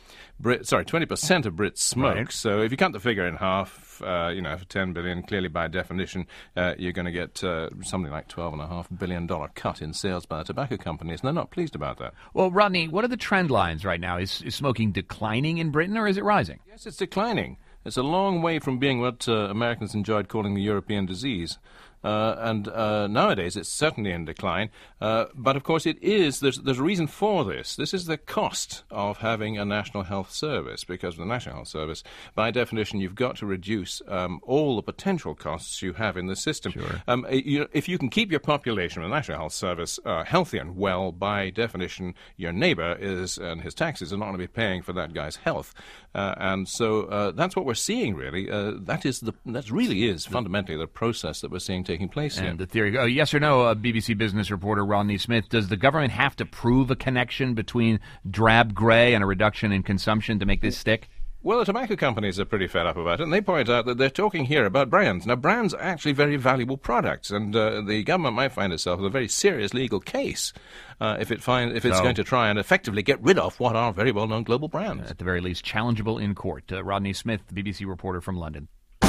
20% of Brits smoke. Right. So if you cut the figure in half, for 10 billion, clearly by definition, you're going to get something like $12.5 billion cut in sales by the tobacco companies, and they're not pleased about that. Well, Rodney, what are the trend lines right now? Is smoking declining in Britain, or is it rising? Yes, it's declining. It's a long way from being what Americans enjoyed calling the European disease. And nowadays it's certainly in decline. But of course there's a reason for this. This is the cost of having a National Health Service, because with the National Health Service, by definition, you've got to reduce all the potential costs you have in the system. Sure. If you can keep your population with the National Health Service healthy and well, by definition, your neighbour and his taxes are not going to be paying for that guy's health. And so that's what we're seeing, really. That really is fundamentally the process that we're seeing taking place here. And the theory, yes or no, BBC Business reporter Rodney Smith, does the government have to prove a connection between drab gray and a reduction in consumption to make this stick? Well, the tobacco companies are pretty fed up about it, and they point out that they're talking here about brands. Now, brands are actually very valuable products, and the government might find itself with a very serious legal case if it's going to try and effectively get rid of what are very well-known global brands. At the very least, challengeable in court. Rodney Smith, the BBC reporter from London.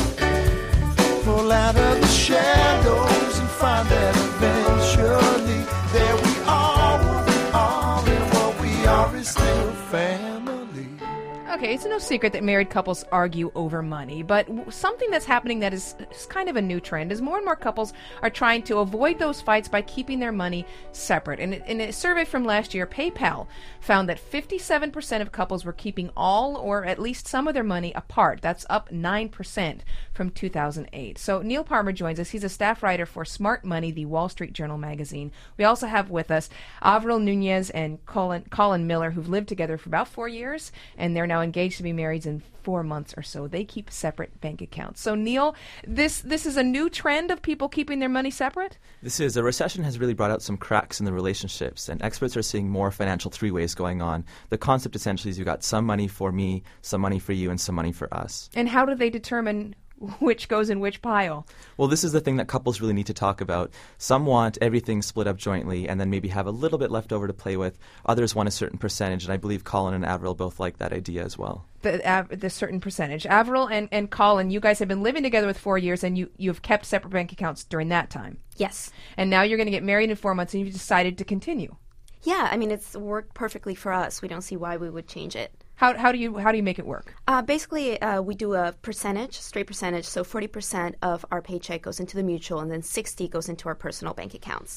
Pull out of the shadows and find that eventually there we are, and what we are is still family. Okay, it's no secret that married couples argue over money, but something that's happening that is kind of a new trend is more and more couples are trying to avoid those fights by keeping their money separate. And in a survey from last year, PayPal found that 57% of couples were keeping all or at least some of their money apart. That's up 9% from 2008. So Neil Palmer joins us. He's a staff writer for Smart Money, the Wall Street Journal magazine. We also have with us Avril Nunez and Colin Miller, who've lived together for about 4 years, and they're now engaged to be married in 4 months or so. They keep separate bank accounts. So Neil, this is a new trend of people keeping their money separate? A recession has really brought out some cracks in the relationships, and experts are seeing more financial three-ways going on. The concept essentially is you've got some money for me, some money for you, and some money for us. And how do they determine which goes in which pile? Well, this is the thing that couples really need to talk about. Some want everything split up jointly and then maybe have a little bit left over to play with. Others want a certain percentage, and I believe Colin and Avril both like that idea as well. The certain percentage. Avril and Colin, you guys have been living together with 4 years, and you've kept separate bank accounts during that time. Yes. And now you're going to get married in 4 months, and you've decided to continue. Yeah, I mean, it's worked perfectly for us. We don't see why we would change it. How do you make it work? Basically, we do a percentage, straight percentage. So 40% of our paycheck goes into the mutual, and then 60% goes into our personal bank accounts.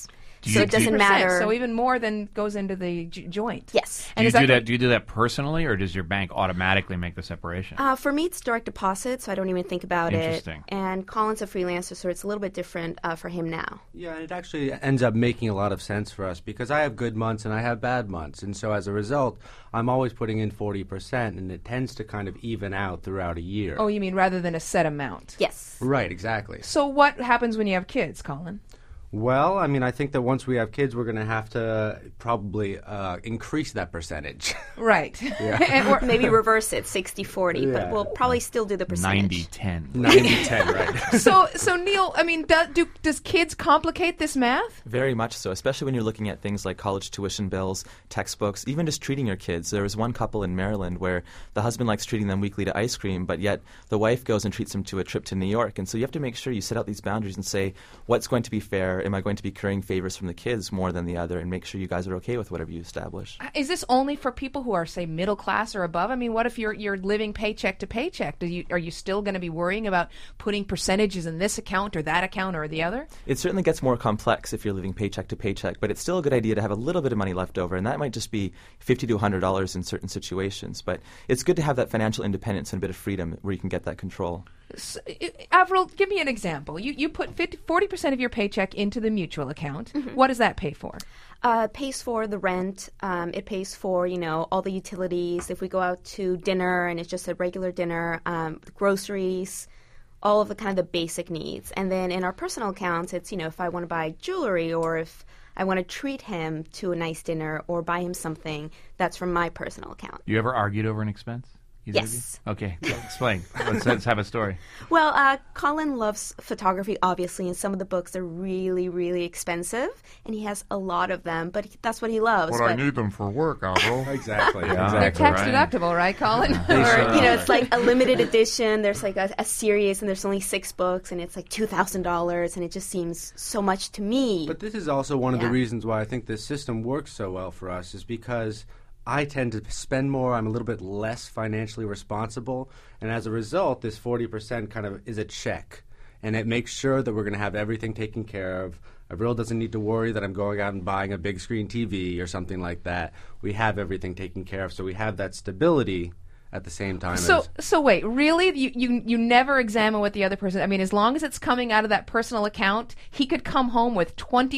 So it doesn't matter. So even more than goes into the joint. Yes. Do you do that personally, or does your bank automatically make the separation? For me, it's direct deposit, so I don't even think about it. Interesting. And Colin's a freelancer, so it's a little bit different for him now. Yeah, and it actually ends up making a lot of sense for us because I have good months and I have bad months. And so as a result, I'm always putting in 40%, and it tends to kind of even out throughout a year. Oh, you mean rather than a set amount? Yes. Right, exactly. So what happens when you have kids, Colin? Well, I mean, I think that once we have kids, we're going to have to probably increase that percentage. Right. Or maybe reverse it, 60-40, but we'll probably still do the percentage. 90-10. 90-10, right. So Neil, I mean, does kids complicate this math? Very much so, especially when you're looking at things like college tuition bills, textbooks, even just treating your kids. There was one couple in Maryland where the husband likes treating them weekly to ice cream, but yet the wife goes and treats them to a trip to New York. And so you have to make sure you set out these boundaries and say, what's going to be fair? Am I going to be currying favors from the kids more than the other, and make sure you guys are okay with whatever you establish? Is this only for people who are, say, middle class or above? I mean, what if you're living paycheck to paycheck? Are you still going to be worrying about putting percentages in this account or that account or the other? It certainly gets more complex if you're living paycheck to paycheck, but it's still a good idea to have a little bit of money left over, and that might just be $50 to $100 in certain situations. But it's good to have that financial independence and a bit of freedom where you can get that control. So, Avril, give me an example. You put 40% of your paycheck into the mutual account. Mm-hmm. What does that pay for? It pays for the rent. It pays for, all the utilities. If we go out to dinner and it's just a regular dinner, groceries, all of the kind of the basic needs. And then in our personal accounts, it's, if I want to buy jewelry or if I want to treat him to a nice dinner or buy him something, that's from my personal account. You ever argued over an expense? Yes. Okay, explain. Let's have a story. Well, Colin loves photography, obviously, and some of the books are really, really expensive, and he has a lot of them, but that's what he loves. But I need them for work, Alvaro. Exactly. They're tax deductible, right, Colin? Or, it's like a limited edition. There's like a series, and there's only 6 books, and it's like $2,000, and it just seems so much to me. But this is also one of the reasons why I think this system works so well for us, is because I tend to spend more. I'm a little bit less financially responsible. And as a result, this 40% kind of is a check. And it makes sure that we're going to have everything taken care of. Avril doesn't need to worry that I'm going out and buying a big screen TV or something like that. We have everything taken care of. So we have that stability at the same time. So wait, really? You never examine what the other person... I mean, as long as it's coming out of that personal account, he could come home with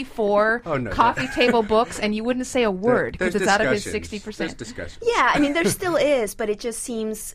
24 coffee table books and you wouldn't say a word because it's out of his 60%. There's discussion. Yeah, I mean, there still is, but it just seems...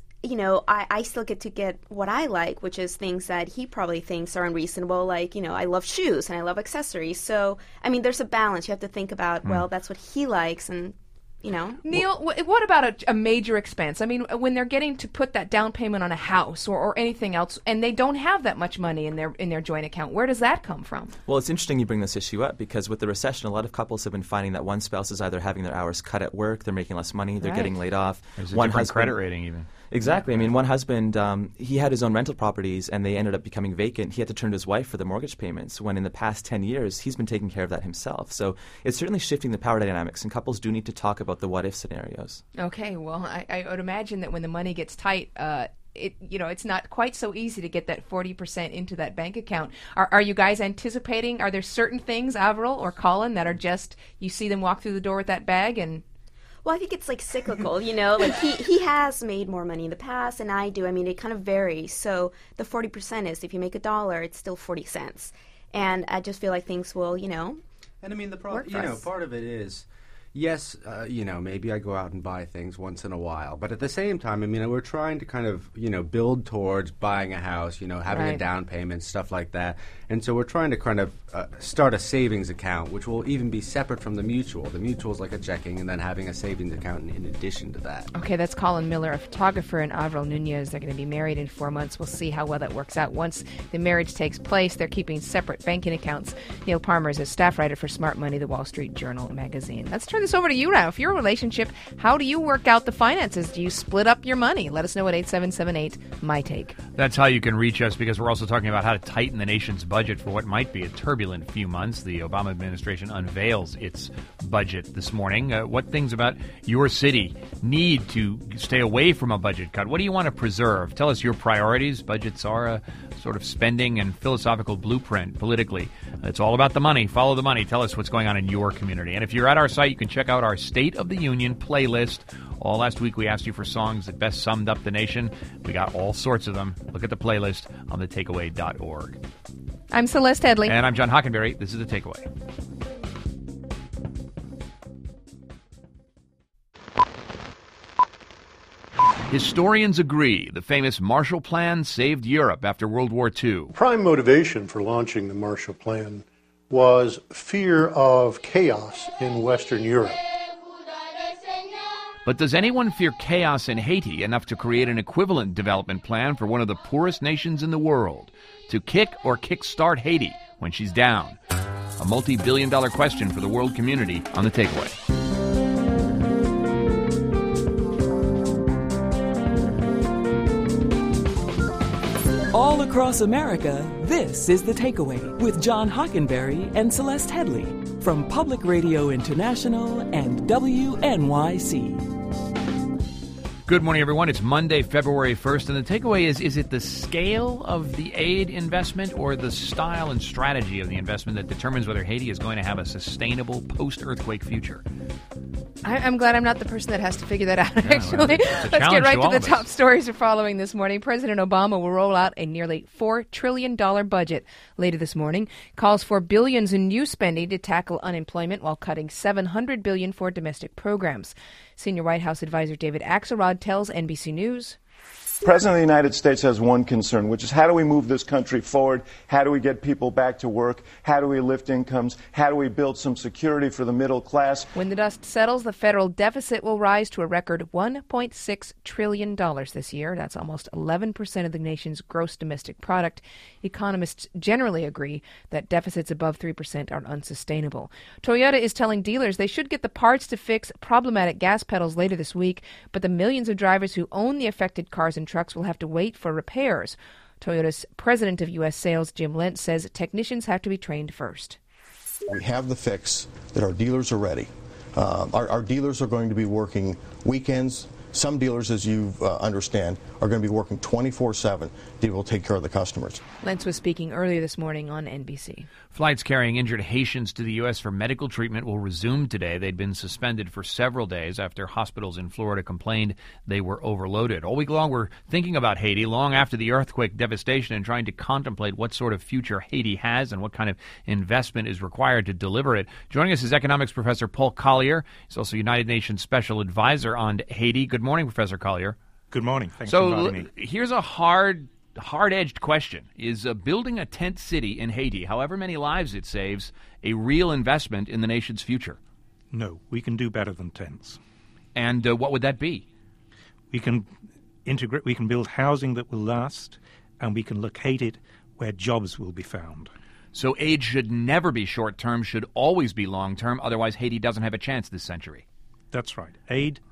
I still get to get what I like, which is things that he probably thinks are unreasonable, like, I love shoes and I love accessories. So, I mean, there's a balance. You have to think about, well, that's what he likes and... Neil, what about a major expense? I mean, when they're getting to put that down payment on a house or anything else, and they don't have that much money in their joint account, where does that come from? Well, it's interesting you bring this issue up because with the recession, a lot of couples have been finding that one spouse is either having their hours cut at work, they're making less money, they're getting laid off. There's a different credit rating even. Exactly. I mean, one husband, he had his own rental properties, and they ended up becoming vacant. He had to turn to his wife for the mortgage payments, when in the past 10 years, he's been taking care of that himself. So it's certainly shifting the power dynamics, and couples do need to talk about the what-if scenarios. Okay. Well, I would imagine that when the money gets tight, it's not quite so easy to get that 40% into that bank account. Are you guys anticipating, are there certain things, Avril or Colin, that are just, you see them walk through the door with that bag and... Well, I think it's like cyclical, like he has made more money in the past and I do. I mean, it kind of varies. So the 40% is if you make $1, it's still 40 cents. And I just feel like things will, And I mean, part of it is, yes, maybe I go out and buy things once in a while. But at the same time, I mean, we're trying to kind of, build towards buying a house, having a down payment, stuff like that. And so we're trying to kind of start a savings account, which will even be separate from the mutual. The mutual is like a checking, and then having a savings account in addition to that. Okay, that's Colin Miller, a photographer, and Avril Nunez. They're going to be married in 4 months. We'll see how well that works out. Once the marriage takes place, they're keeping separate banking accounts. Neil Palmer is a staff writer for Smart Money, the Wall Street Journal magazine. Let's turn turn this over to you now. If you're a relationship, how do you work out the finances? Do you split up your money? Let us know at 8778 My Take. That's how you can reach us, because we're also talking about how to tighten the nation's budget for what might be a turbulent few months. The Obama administration unveils its budget this morning. What things about your city need to stay away from a budget cut? What do you want to preserve? Tell us your priorities. Budgets are a sort of spending and philosophical blueprint politically. It's all about the money. Follow the money. Tell us what's going on in your community. And if you're at our site, you can check out our State of the Union playlist. All last week we asked you for songs that best summed up the nation. We got all sorts of them. Look at the playlist on thetakeaway.org. I'm Celeste Headley. And I'm John Hockenberry. This is The Takeaway. Historians agree the famous Marshall Plan saved Europe after World War II. Prime motivation for launching the Marshall Plan was fear of chaos in Western Europe. But does anyone fear chaos in Haiti enough to create an equivalent development plan for one of the poorest nations in the world? To kick or kickstart Haiti when she's down? A multi-billion-dollar question for the world community on The Takeaway. All across America, this is The Takeaway with John Hockenberry and Celeste Headley from Public Radio International and WNYC. Good morning, everyone. It's Monday, February 1st, and the takeaway is it the scale of the aid investment or the style and strategy of the investment that determines whether Haiti is going to have a sustainable post-earthquake future? I'm glad I'm not the person that has to figure that out, actually. Well, Let's get right to the top stories we're following this morning. President Obama will roll out a nearly $4 trillion budget later this morning. Calls for billions in new spending to tackle unemployment while cutting $700 billion for domestic programs. Senior White House advisor David Axelrod tells NBC News. The President of the United States has one concern, which is how do we move this country forward? How do we get people back to work? How do we lift incomes? How do we build some security for the middle class? When the dust settles, the federal deficit will rise to a record $1.6 trillion this year. That's almost 11% of the nation's gross domestic product. Economists generally agree that deficits above 3% are unsustainable. Toyota is telling dealers they should get the parts to fix problematic gas pedals later this week, but the millions of drivers who own the affected cars and trucks will have to wait for repairs. Toyota's president of U.S. sales, Jim Lentz, says technicians have to be trained first. We have the fix that our dealers are ready. Our dealers are going to be working weekends. Some dealers, as you understand, are going to be working 24/7 to be able to take care of the customers. Lentz was speaking earlier this morning on NBC. Flights carrying injured Haitians to the U.S. for medical treatment will resume today. They'd been suspended for several days after hospitals in Florida complained they were overloaded. All week long, we're thinking about Haiti long after the earthquake devastation and trying to contemplate what sort of future Haiti has and what kind of investment is required to deliver it. Joining us is economics professor Paul Collier. He's also United Nations Special Advisor on Haiti. Good morning, Professor Collier. Good morning. Thanks for inviting me. Here's a hard-edged question. Is building a tent city in Haiti, however many lives it saves, a real investment in the nation's future? No, we can do better than tents. And what would that be? We can integrate. We can build housing that will last, and we can locate it where jobs will be found. So aid should never be short-term, should always be long-term. Otherwise, Haiti doesn't have a chance this century. That's right. Aid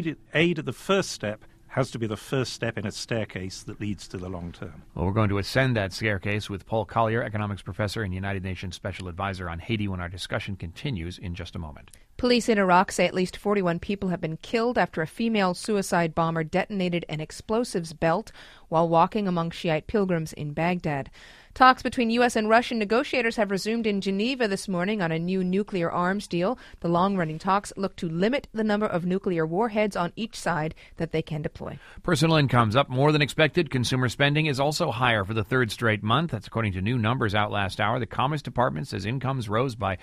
at the first step has to be the first step in a staircase that leads to the long term. Well, we're going to ascend that staircase with Paul Collier, economics professor and United Nations Special Advisor on Haiti, when our discussion continues in just a moment. Police in Iraq say at least 41 people have been killed after a female suicide bomber detonated an explosives belt while walking among Shiite pilgrims in Baghdad. Talks between U.S. and Russian negotiators have resumed in Geneva this morning on a new nuclear arms deal. The long-running talks look to limit the number of nuclear warheads on each side that they can deploy. Personal income's up more than expected. Consumer spending is also higher for the third straight month. That's according to new numbers out last hour. The Commerce Department says incomes rose by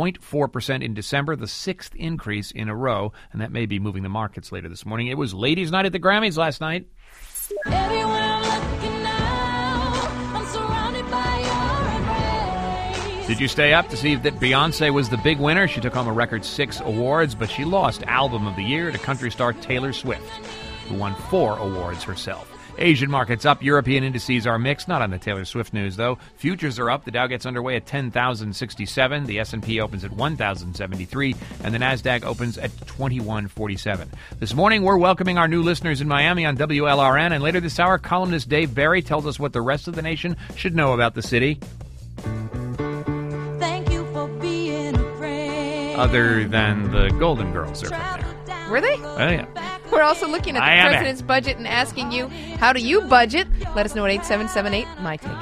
0.4% in December, the sixth increase in a row, and that may be moving the markets later this morning. It was Ladies' Night at the Grammys last night. Did you stay up to see that Beyonce was the big winner? She took home a record 6 awards, but she lost Album of the Year to country star Taylor Swift, who won 4 awards herself. Asian markets up. European indices are mixed. Not on the Taylor Swift news, though. Futures are up. The Dow gets underway at 10,067. The S&P opens at 1,073. And the NASDAQ opens at 2147. This morning, we're welcoming our new listeners in Miami on WLRN. And later this hour, columnist Dave Barry tells us what the rest of the nation should know about the city. Thank you for being a friend. Other than the Golden Girls are from there. Were they? Oh, yeah. We're also looking at the president's budget and asking you, how do you budget? Let us know at 8778 My Take.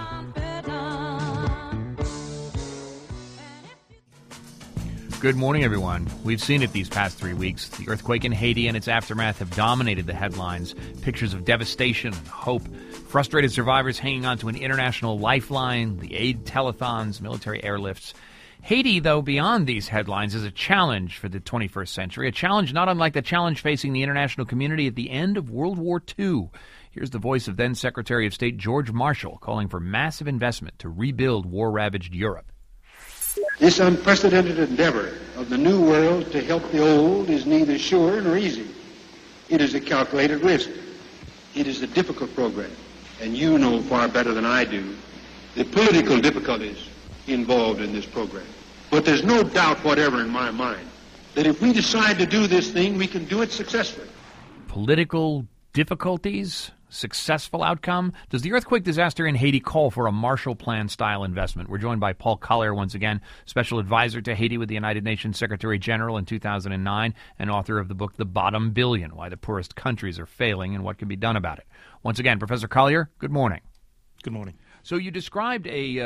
Good morning, everyone. We've seen it these past 3 weeks. The earthquake in Haiti and its aftermath have dominated the headlines. Pictures of devastation and hope. Frustrated survivors hanging on to an international lifeline, the aid telethons, military airlifts. Haiti, though, beyond these headlines, is a challenge for the 21st century, a challenge not unlike the challenge facing the international community at the end of World War II. Here's the voice of then Secretary of State George Marshall calling for massive investment to rebuild war-ravaged Europe. This unprecedented endeavor of the new world to help the old is neither sure nor easy. It is a calculated risk. It is a difficult program, and you know far better than I do the political difficulties involved in this program. But there's no doubt whatever in my mind that if we decide to do this thing, we can do it successfully. Political difficulties? Successful outcome? Does the earthquake disaster in Haiti call for a Marshall Plan-style investment? We're joined by Paul Collier once again, special advisor to Haiti with the United Nations Secretary General in 2009, and author of the book The Bottom Billion, Why the Poorest Countries Are Failing and What Can Be Done About It. Once again, Professor Collier, good morning. Good morning. So you described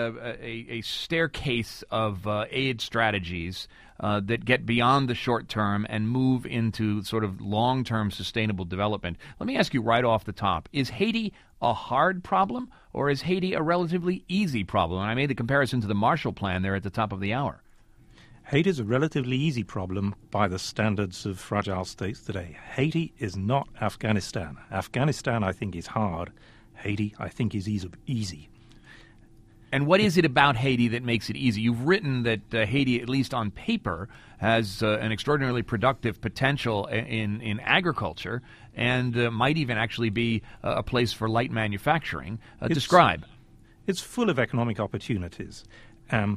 a staircase of aid strategies that get beyond the short term and move into sort of long-term sustainable development. Let me ask you right off the top, is Haiti a hard problem or is Haiti a relatively easy problem? And I made the comparison to the Marshall Plan there at the top of the hour. Haiti is a relatively easy problem by the standards of fragile states today. Haiti is not Afghanistan. Afghanistan, I think, is hard. Haiti, I think, is easy. And what is it about Haiti that makes it easy? You've written that Haiti, at least on paper, has an extraordinarily productive potential in agriculture and might even actually be a place for light manufacturing. Describe. It's full of economic opportunities. As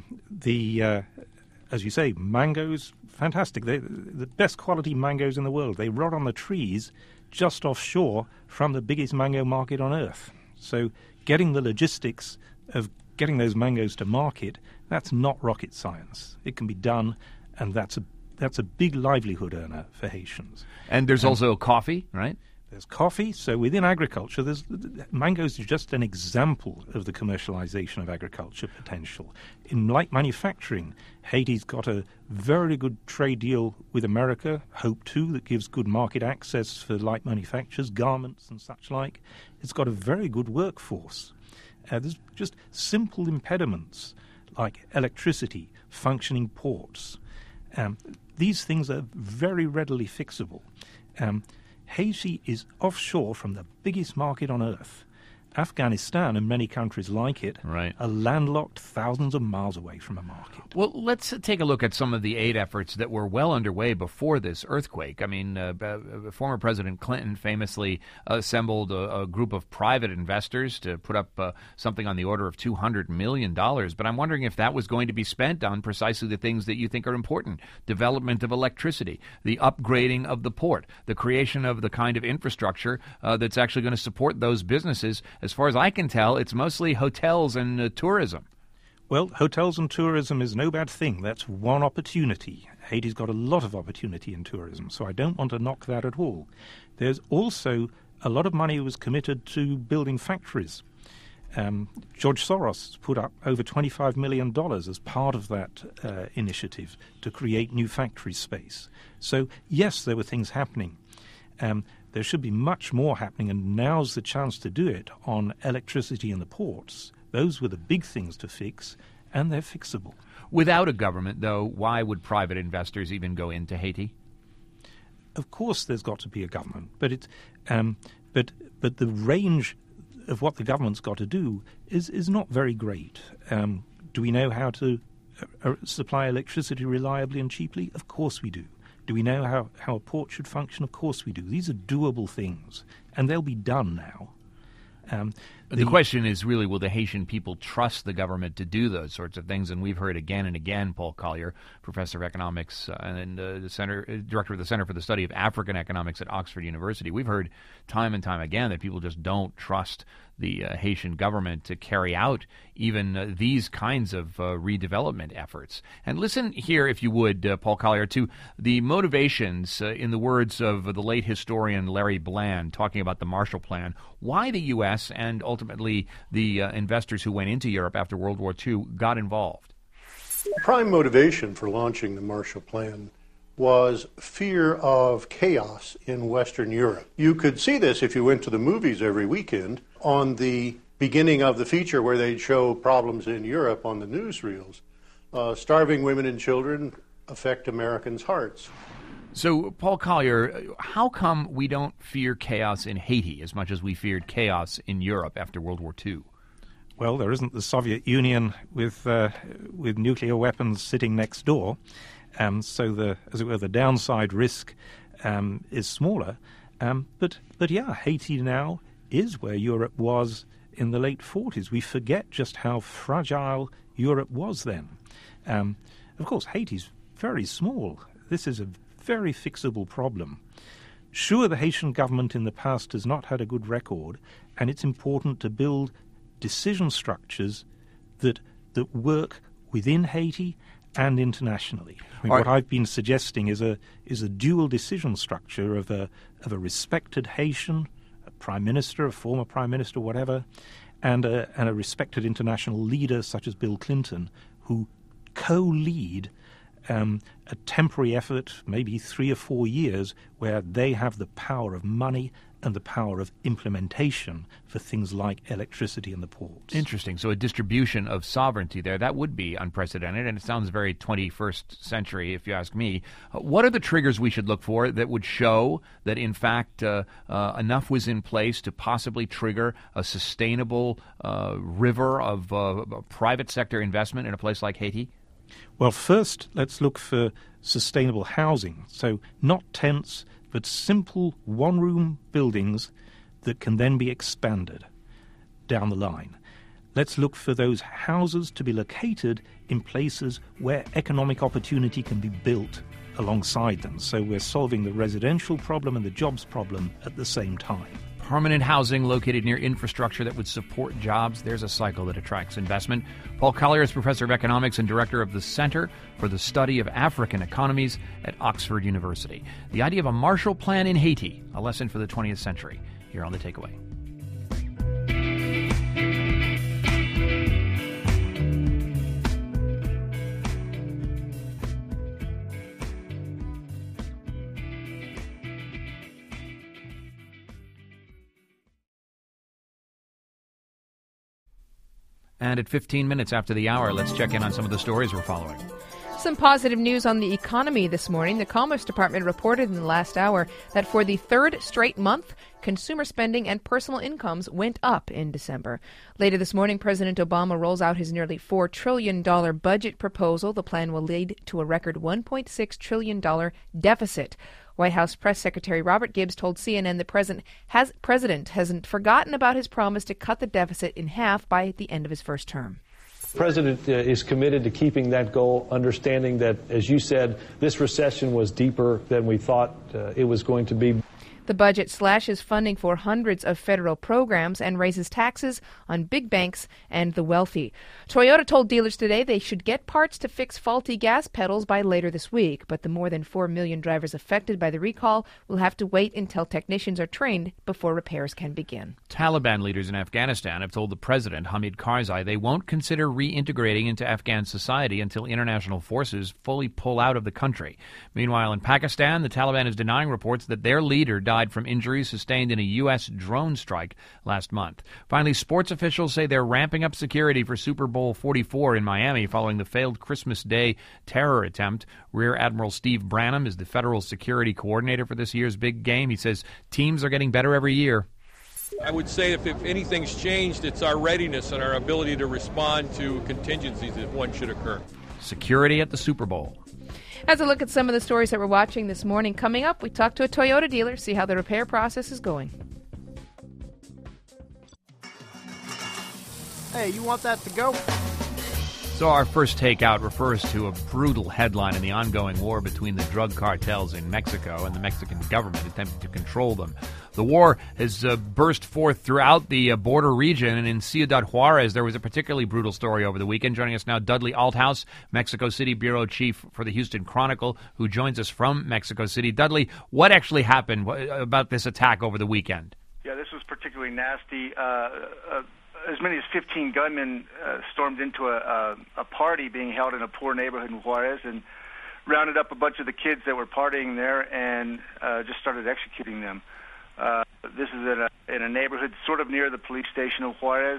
you say, mangoes, fantastic. They're the best quality mangoes in the world. They rot on the trees just offshore from the biggest mango market on earth. So getting the logistics of getting those mangoes to market, that's not rocket science. It can be done, and that's a big livelihood earner for Haitians. And there's also coffee, right? There's coffee. So within agriculture, mangoes are just an example of the commercialization of agriculture potential. In light manufacturing, Haiti's got a very good trade deal with America, Hope 2, that gives good market access for light manufacturers, garments and such like. It's got a very good workforce. There's just simple impediments like electricity, functioning ports. These things are very readily fixable. Haiti is offshore from the biggest market on earth. Afghanistan and many countries like it are landlocked thousands of miles away from a market. Well, let's take a look at some of the aid efforts that were well underway before this earthquake. I mean, former President Clinton famously assembled a group of private investors to put up something on the order of $200 million. But I'm wondering if that was going to be spent on precisely the things that you think are important. Development of electricity, the upgrading of the port, the creation of the kind of infrastructure that's actually going to support those businesses. As far as I can tell, it's mostly hotels and tourism. Well, hotels and tourism is no bad thing. That's one opportunity. Haiti's got a lot of opportunity in tourism, so I don't want to knock that at all. There's also a lot of money was committed to building factories. George Soros put up over $25 million as part of that initiative to create new factory space. So, yes, there were things happening. There should be much more happening, and now's the chance to do it on electricity in the ports. Those were the big things to fix, and they're fixable. Without a government, though, why would private investors even go into Haiti? Of course there's got to be a government, but but the range of what the government's got to do is not very great. Do we know how to supply electricity reliably and cheaply? Of course we do. Do we know how a port should function? Of course we do. These are doable things, and they'll be done now. The question is really, will the Haitian people trust the government to do those sorts of things? And we've heard again and again, Paul Collier, professor of economics and director of the Center for the Study of African Economics at Oxford University, we've heard time and time again that people just don't trust the Haitian government to carry out even these kinds of redevelopment efforts. And listen here, if you would, Paul Collier, to the motivations, in the words of the late historian Larry Bland, talking about the Marshall Plan, why the U.S. and ultimately the investors who went into Europe after World War II got involved. Prime motivation for launching the Marshall Plan was fear of chaos in Western Europe. You could see this if you went to the movies every weekend. On the beginning of the feature where they'd show problems in Europe on the newsreels, starving women and children affect Americans' hearts. So, Paul Collier, how come we don't fear chaos in Haiti as much as we feared chaos in Europe after World War II? Well, there isn't the Soviet Union with nuclear weapons sitting next door. So the downside risk is smaller. But Haiti now is where Europe was in the late 40s. We forget just how fragile Europe was then. Of course, Haiti's very small. This is a very fixable problem. Sure, the Haitian government in the past has not had a good record, and it's important to build decision structures that work within Haiti and internationally. What I've been suggesting is a dual decision structure of a respected Haitian, a prime minister, a former prime minister, whatever, and a respected international leader such as Bill Clinton, who co-lead a temporary effort, maybe 3 or 4 years, where they have the power of money and the power of implementation for things like electricity in the ports. Interesting. So a distribution of sovereignty there, that would be unprecedented, and it sounds very 21st century, if you ask me. What are the triggers we should look for that would show that, in fact, enough was in place to possibly trigger a sustainable river of private sector investment in a place like Haiti? Well, first, let's look for sustainable housing. So not tents, but simple one-room buildings that can then be expanded down the line. Let's look for those houses to be located in places where economic opportunity can be built alongside them. So we're solving the residential problem and the jobs problem at the same time. Permanent housing located near infrastructure that would support jobs. There's a cycle that attracts investment. Paul Collier is professor of economics and director of the Center for the Study of African Economies at Oxford University. The idea of a Marshall Plan in Haiti, a lesson for the 20th century, here on The Takeaway. And at 15 minutes after the hour, let's check in on some of the stories we're following. Some positive news on the economy this morning. The Commerce Department reported in the last hour that for the third straight month, consumer spending and personal incomes went up in December. Later this morning, President Obama rolls out his nearly $4 trillion budget proposal. The plan will lead to a record $1.6 trillion deficit. White House Press Secretary Robert Gibbs told CNN the president hasn't forgotten about his promise to cut the deficit in half by the end of his first term. The president is committed to keeping that goal, understanding that, as you said, this recession was deeper than we thought it was going to be. The budget slashes funding for hundreds of federal programs and raises taxes on big banks and the wealthy. Toyota told dealers today they should get parts to fix faulty gas pedals by later this week, but the more than 4 million drivers affected by the recall will have to wait until technicians are trained before repairs can begin. Taliban leaders in Afghanistan have told the president, Hamid Karzai, they won't consider reintegrating into Afghan society until international forces fully pull out of the country. Meanwhile, in Pakistan, the Taliban is denying reports that their leader died from injuries sustained in a U.S. drone strike last month. Finally, sports officials say they're ramping up security for Super Bowl 44 in Miami following the failed Christmas Day terror attempt. Rear Admiral Steve Branham is the federal security coordinator for this year's big game. He says teams are getting better every year. I would say if anything's changed, it's our readiness and our ability to respond to contingencies if one should occur. Security at the Super Bowl. As a look at some of the stories that we're watching this morning, coming up, we talk to a Toyota dealer, see how the repair process is going. Hey, you want that to go? So our first takeout refers to a brutal headline in the ongoing war between the drug cartels in Mexico and the Mexican government attempting to control them. The war has burst forth throughout the border region, and in Ciudad Juarez, there was a particularly brutal story over the weekend. Joining us now, Dudley Althouse, Mexico City bureau chief for the Houston Chronicle, who joins us from Mexico City. Dudley, what actually happened about this attack over the weekend? Yeah, this was particularly nasty. As many as 15 gunmen stormed into a party being held in a poor neighborhood in Juarez and rounded up a bunch of the kids that were partying there and just started executing them. This is in a neighborhood sort of near the police station of Juarez.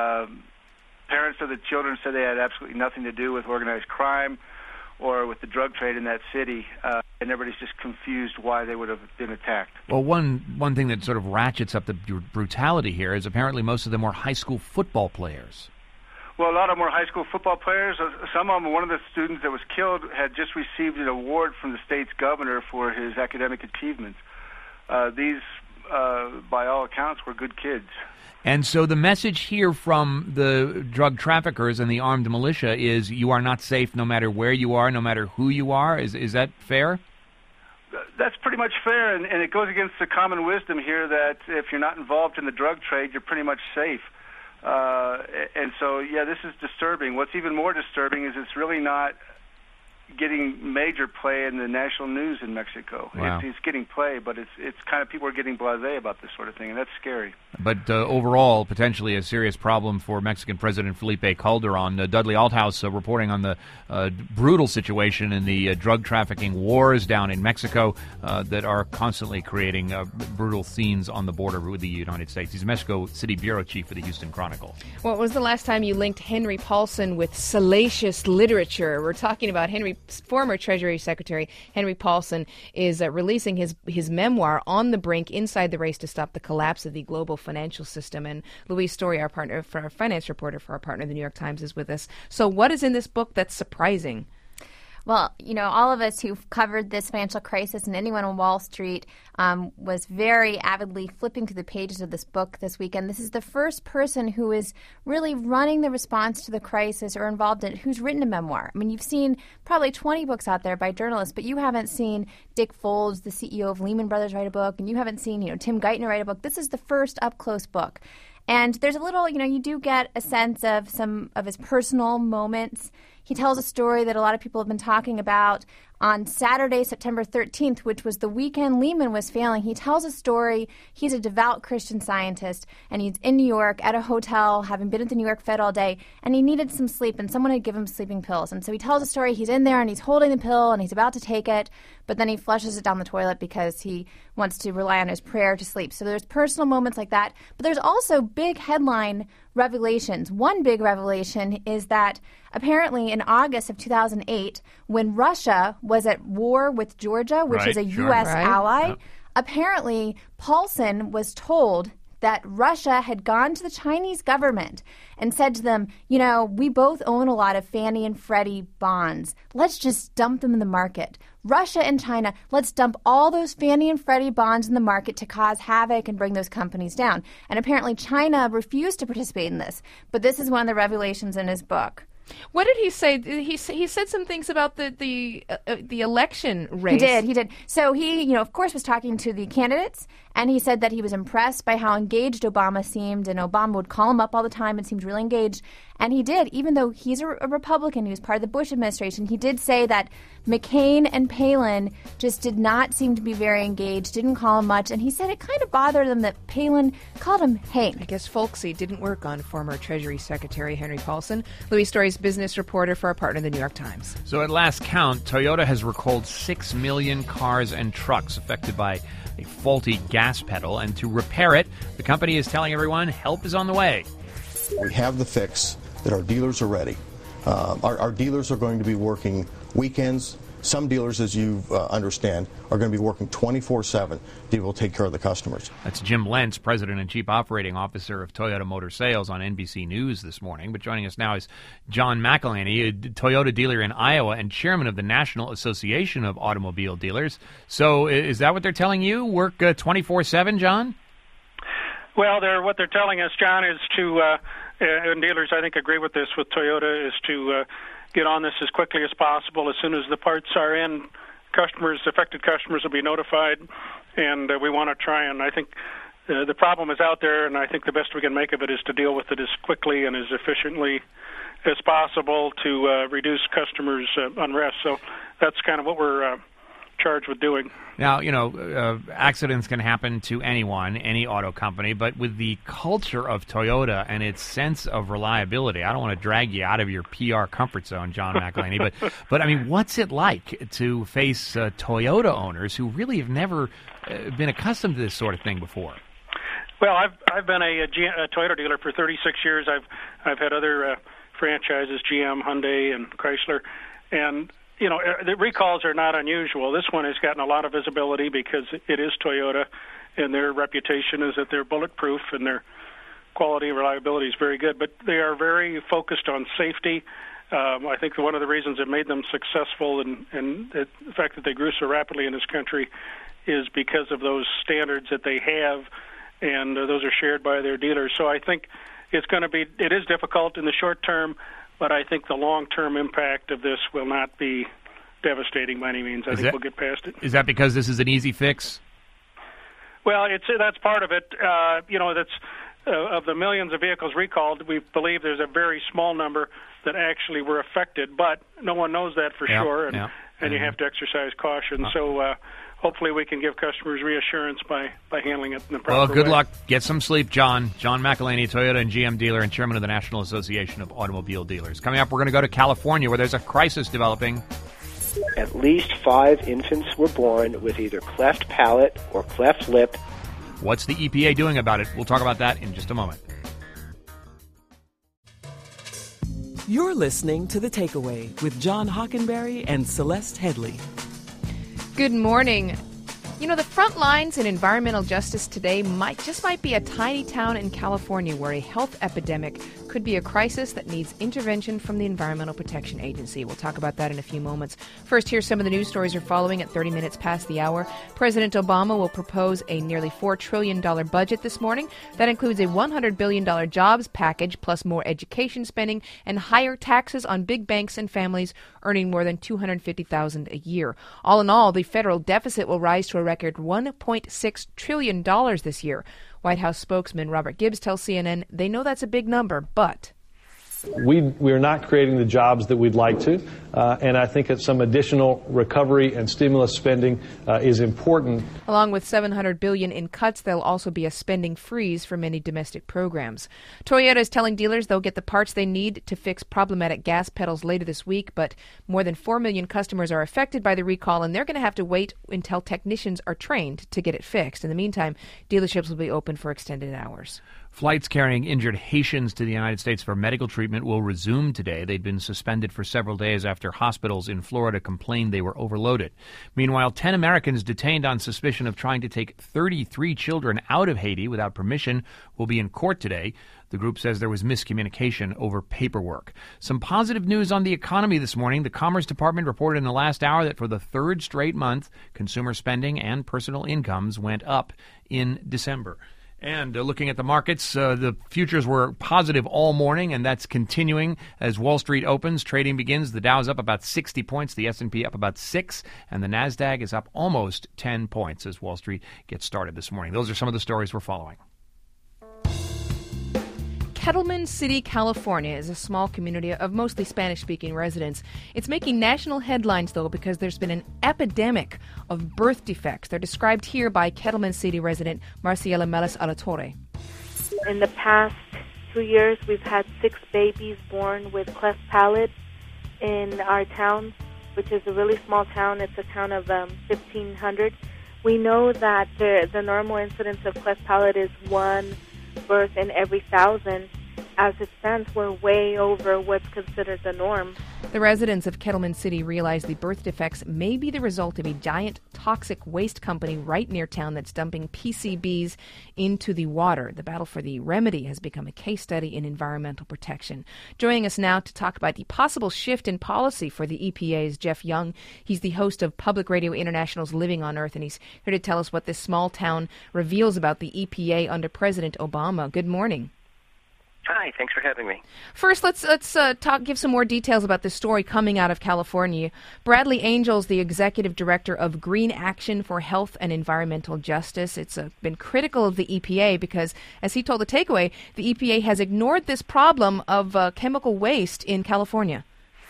Parents of the children said they had absolutely nothing to do with organized crime or with the drug trade in that city, and everybody's just confused why they would have been attacked. Well, one thing that sort of ratchets up the brutality here is apparently most of them were high school football players. Well, a lot of them were high school football players. Some of them, one of the students that was killed had just received an award from the state's governor for his academic achievements. These, by all accounts, were good kids. And so the message here from the drug traffickers and the armed militia is you are not safe no matter where you are, no matter who you are. Is that fair? That's pretty much fair, and it goes against the common wisdom here that if you're not involved in the drug trade, you're pretty much safe. And so, yeah, this is disturbing. What's even more disturbing is it's really not getting major play in the national news in Mexico. Wow. It's getting play, but it's kind of people are getting blasé about this sort of thing, and that's scary. But overall, potentially a serious problem for Mexican President Felipe Calderon. Dudley Althouse reporting on the brutal situation in the drug trafficking wars down in Mexico that are constantly creating brutal scenes on the border with the United States. He's Mexico City bureau chief for the Houston Chronicle. What was the last time you linked Henry Paulson with salacious literature? We're talking about former Treasury Secretary Henry Paulson is releasing his memoir, On the Brink, Inside the Race to Stop the Collapse of the Global Financial System. And Louise Story, our finance reporter for our partner, the New York Times, is with us. So what is in this book that's surprising? Well, all of us who've covered this financial crisis and anyone on Wall Street was very avidly flipping through the pages of this book this weekend. This is the first person who is really running the response to the crisis or involved in it who's written a memoir. I mean, you've seen probably 20 books out there by journalists, but you haven't seen Dick Folds, the CEO of Lehman Brothers, write a book, and you haven't seen, Tim Geithner write a book. This is the first up-close book. And there's a little, you do get a sense of some of his personal moments. He tells a story that a lot of people have been talking about. On Saturday, September 13th, which was the weekend Lehman was failing, he tells a story. He's a devout Christian Scientist, and he's in New York at a hotel, having been at the New York Fed all day, and he needed some sleep, and someone had given him sleeping pills. And so he tells a story. He's in there, and he's holding the pill, and he's about to take it, but then he flushes it down the toilet because he wants to rely on his prayer to sleep. So there's personal moments like that, but there's also big headline revelations. One big revelation is that apparently in August of 2008, when Russia was at war with Georgia, which is a U.S. ally, apparently Paulson was told that Russia had gone to the Chinese government and said to them, we both own a lot of Fannie and Freddie bonds. Let's just dump them in the market. Russia and China, let's dump all those Fannie and Freddie bonds in the market to cause havoc and bring those companies down. And apparently China refused to participate in this. But this is one of the revelations in his book. What did he say? He said some things about the election race. He did. So he, of course, was talking to the candidates, and he said that he was impressed by how engaged Obama seemed, and Obama would call him up all the time and seemed really engaged. And he did, even though he's a Republican, he was part of the Bush administration, he did say that McCain and Palin just did not seem to be very engaged, didn't call him much, and he said it kind of bothered him that Palin called him Hank. I guess folksy didn't work on former Treasury Secretary Henry Paulson. Louise Story's business reporter for our partner, the New York Times. So at last count, Toyota has recalled 6 million cars and trucks affected by a faulty gas pedal, and to repair it, the company is telling everyone help is on the way. We have the fix that our dealers are ready. Our dealers are going to be working weekends. Some dealers, as you understand, are going to be working 24/7 to be able to take care of the customers. That's Jim Lentz, President and Chief Operating Officer of Toyota Motor Sales on NBC News this morning. But joining us now is John McElhaney, a Toyota dealer in Iowa and chairman of the National Association of Automobile Dealers. So is that what they're telling you? Work 24/7, John? Well, what they're telling us, John, is to and dealers, I think, agree with this with Toyota, is to get on this as quickly as possible. As soon as the parts are in, affected customers will be notified, and we want to try and, I think, the problem is out there, and I think the best we can make of it is to deal with it as quickly and as efficiently as possible to reduce customers' unrest. So that's kind of what we're charged with doing. Now, accidents can happen to anyone, any auto company, but with the culture of Toyota and its sense of reliability, I don't want to drag you out of your PR comfort zone, John McElhaney, but I mean, what's it like to face Toyota owners who really have never been accustomed to this sort of thing before? Well, I've been a Toyota dealer for 36 years. I've had other franchises, GM, Hyundai, and Chrysler, and the recalls are not unusual. This one has gotten a lot of visibility because it is Toyota, and their reputation is that they're bulletproof and their quality and reliability is very good. But they are very focused on safety. I think one of the reasons that made them successful and the fact that they grew so rapidly in this country is because of those standards that they have, and those are shared by their dealers. So I think it is difficult in the short term, but I think the long-term impact of this will not be devastating by any means. I think we'll get past it. Is that because this is an easy fix? Well, that's part of it. That's of the millions of vehicles recalled, we believe there's a very small number that actually were affected, but no one knows that for sure, and you have to exercise caution. So hopefully we can give customers reassurance by handling it in the proper way. Well, good luck. Get some sleep, John. John McElhaney, Toyota and GM dealer and chairman of the National Association of Automobile Dealers. Coming up, we're going to go to California, where there's a crisis developing. At least 5 infants were born with either cleft palate or cleft lip. What's the EPA doing about it? We'll talk about that in just a moment. You're listening to The Takeaway with John Hockenberry and Celeste Headley. Good morning. The front lines in environmental justice today might be a tiny town in California where a health epidemic could be a crisis that needs intervention from the Environmental Protection Agency. We'll talk about that in a few moments. First, here's some of the news stories we're following at 30 minutes past the hour. President Obama will propose a nearly $4 trillion budget this morning. That includes a $100 billion jobs package, plus more education spending and higher taxes on big banks and families earning more than $250,000 a year. All in all, the federal deficit will rise to a record $1.6 trillion this year. White House spokesman Robert Gibbs tells CNN they know that's a big number, but we're not creating the jobs that we'd like to, and I think that some additional recovery and stimulus spending is important. Along with $700 billion in cuts, there'll also be a spending freeze for many domestic programs. Toyota is telling dealers they'll get the parts they need to fix problematic gas pedals later this week, but more than 4 million customers are affected by the recall, and they're going to have to wait until technicians are trained to get it fixed. In the meantime, dealerships will be open for extended hours. Flights carrying injured Haitians to the United States for medical treatment will resume today. They'd been suspended for several days after hospitals in Florida complained they were overloaded. Meanwhile, 10 Americans detained on suspicion of trying to take 33 children out of Haiti without permission will be in court today. The group says there was miscommunication over paperwork. Some positive news on the economy this morning. The Commerce Department reported in the last hour that for the third straight month, consumer spending and personal incomes went up in December. And looking at the markets, the futures were positive all morning, and that's continuing as Wall Street opens. Trading begins. The Dow's up about 60 points, the S&P up about 6, and the Nasdaq is up almost 10 points as Wall Street gets started this morning. Those are some of the stories we're following. Kettleman City, California is a small community of mostly Spanish-speaking residents. It's making national headlines, though, because there's been an epidemic of birth defects. They're described here by Kettleman City resident Marciela Melis Alatorre. In the past 2 years, we've had 6 babies born with cleft palate in our town, which is a really small town. It's a town of 1,500. We know that the normal incidence of cleft palate is 1 birth in every 1,000. As it stands, we're way over what's considered the norm. The residents of Kettleman City realize the birth defects may be the result of a giant toxic waste company right near town that's dumping PCBs into the water. The battle for the remedy has become a case study in environmental protection. Joining us now to talk about the possible shift in policy for the EPA is Jeff Young. He's the host of Public Radio International's Living on Earth, and he's here to tell us what this small town reveals about the EPA under President Obama. Good morning. Hi, thanks for having me. First, let's give some more details about this story coming out of California. Bradley Angels, the executive director of Green Action for Health and Environmental Justice, it's been critical of the EPA because, as he told The Takeaway, the EPA has ignored this problem of chemical waste in California.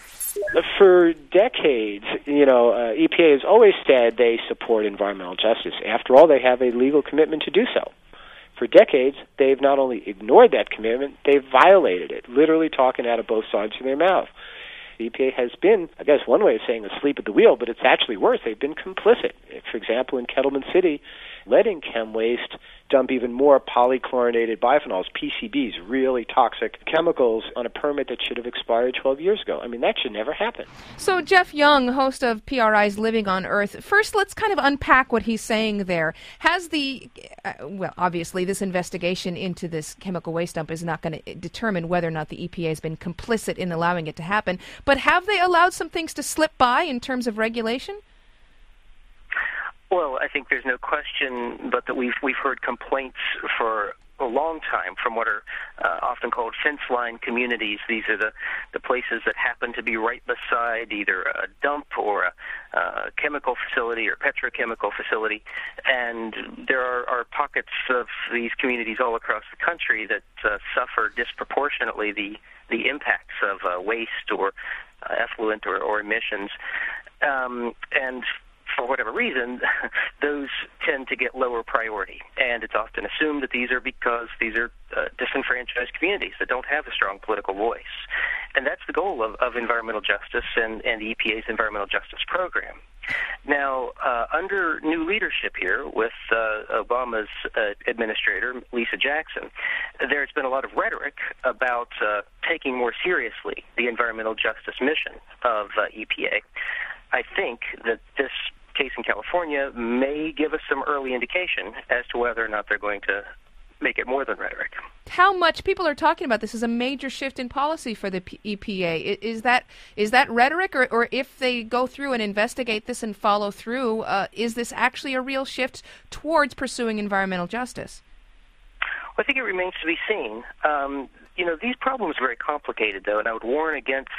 For decades, EPA has always said they support environmental justice. After all, they have a legal commitment to do so. For decades, they've not only ignored that commitment, they've violated it, literally talking out of both sides of their mouth. The EPA has been, I guess one way of saying asleep at the wheel, but it's actually worse. They've been complicit. For example, in Kettleman City, letting chem waste dump even more polychlorinated biphenyls, PCBs, really toxic chemicals, on a permit that should have expired 12 years ago. I mean, that should never happen. So Jeff Young, host of PRI's Living on Earth, first let's kind of unpack what he's saying there. Has well, obviously this investigation into this chemical waste dump is not going to determine whether or not the EPA has been complicit in allowing it to happen, but have they allowed some things to slip by in terms of regulation? Well, I think there's no question but that we've heard complaints for a long time from what are often called fence line communities. These are the places that happen to be right beside either a dump or a chemical facility or petrochemical facility. And there are pockets of these communities all across the country that suffer disproportionately the impacts of waste or effluent or emissions. And for whatever reason, those tend to get lower priority. And it's often assumed that these are because these are disenfranchised communities that don't have a strong political voice. And that's the goal of environmental justice and the EPA's environmental justice program. Now, under new leadership here with Obama's administrator, Lisa Jackson, there's been a lot of rhetoric about taking more seriously the environmental justice mission of EPA. I think that this case in California may give us some early indication as to whether or not they're going to make it more than rhetoric. How much people are talking about this is a major shift in policy for the EPA. Is that rhetoric, or if they go through and investigate this and follow through, is this actually a real shift towards pursuing environmental justice? Well, I think it remains to be seen. These problems are very complicated, though, and I would warn against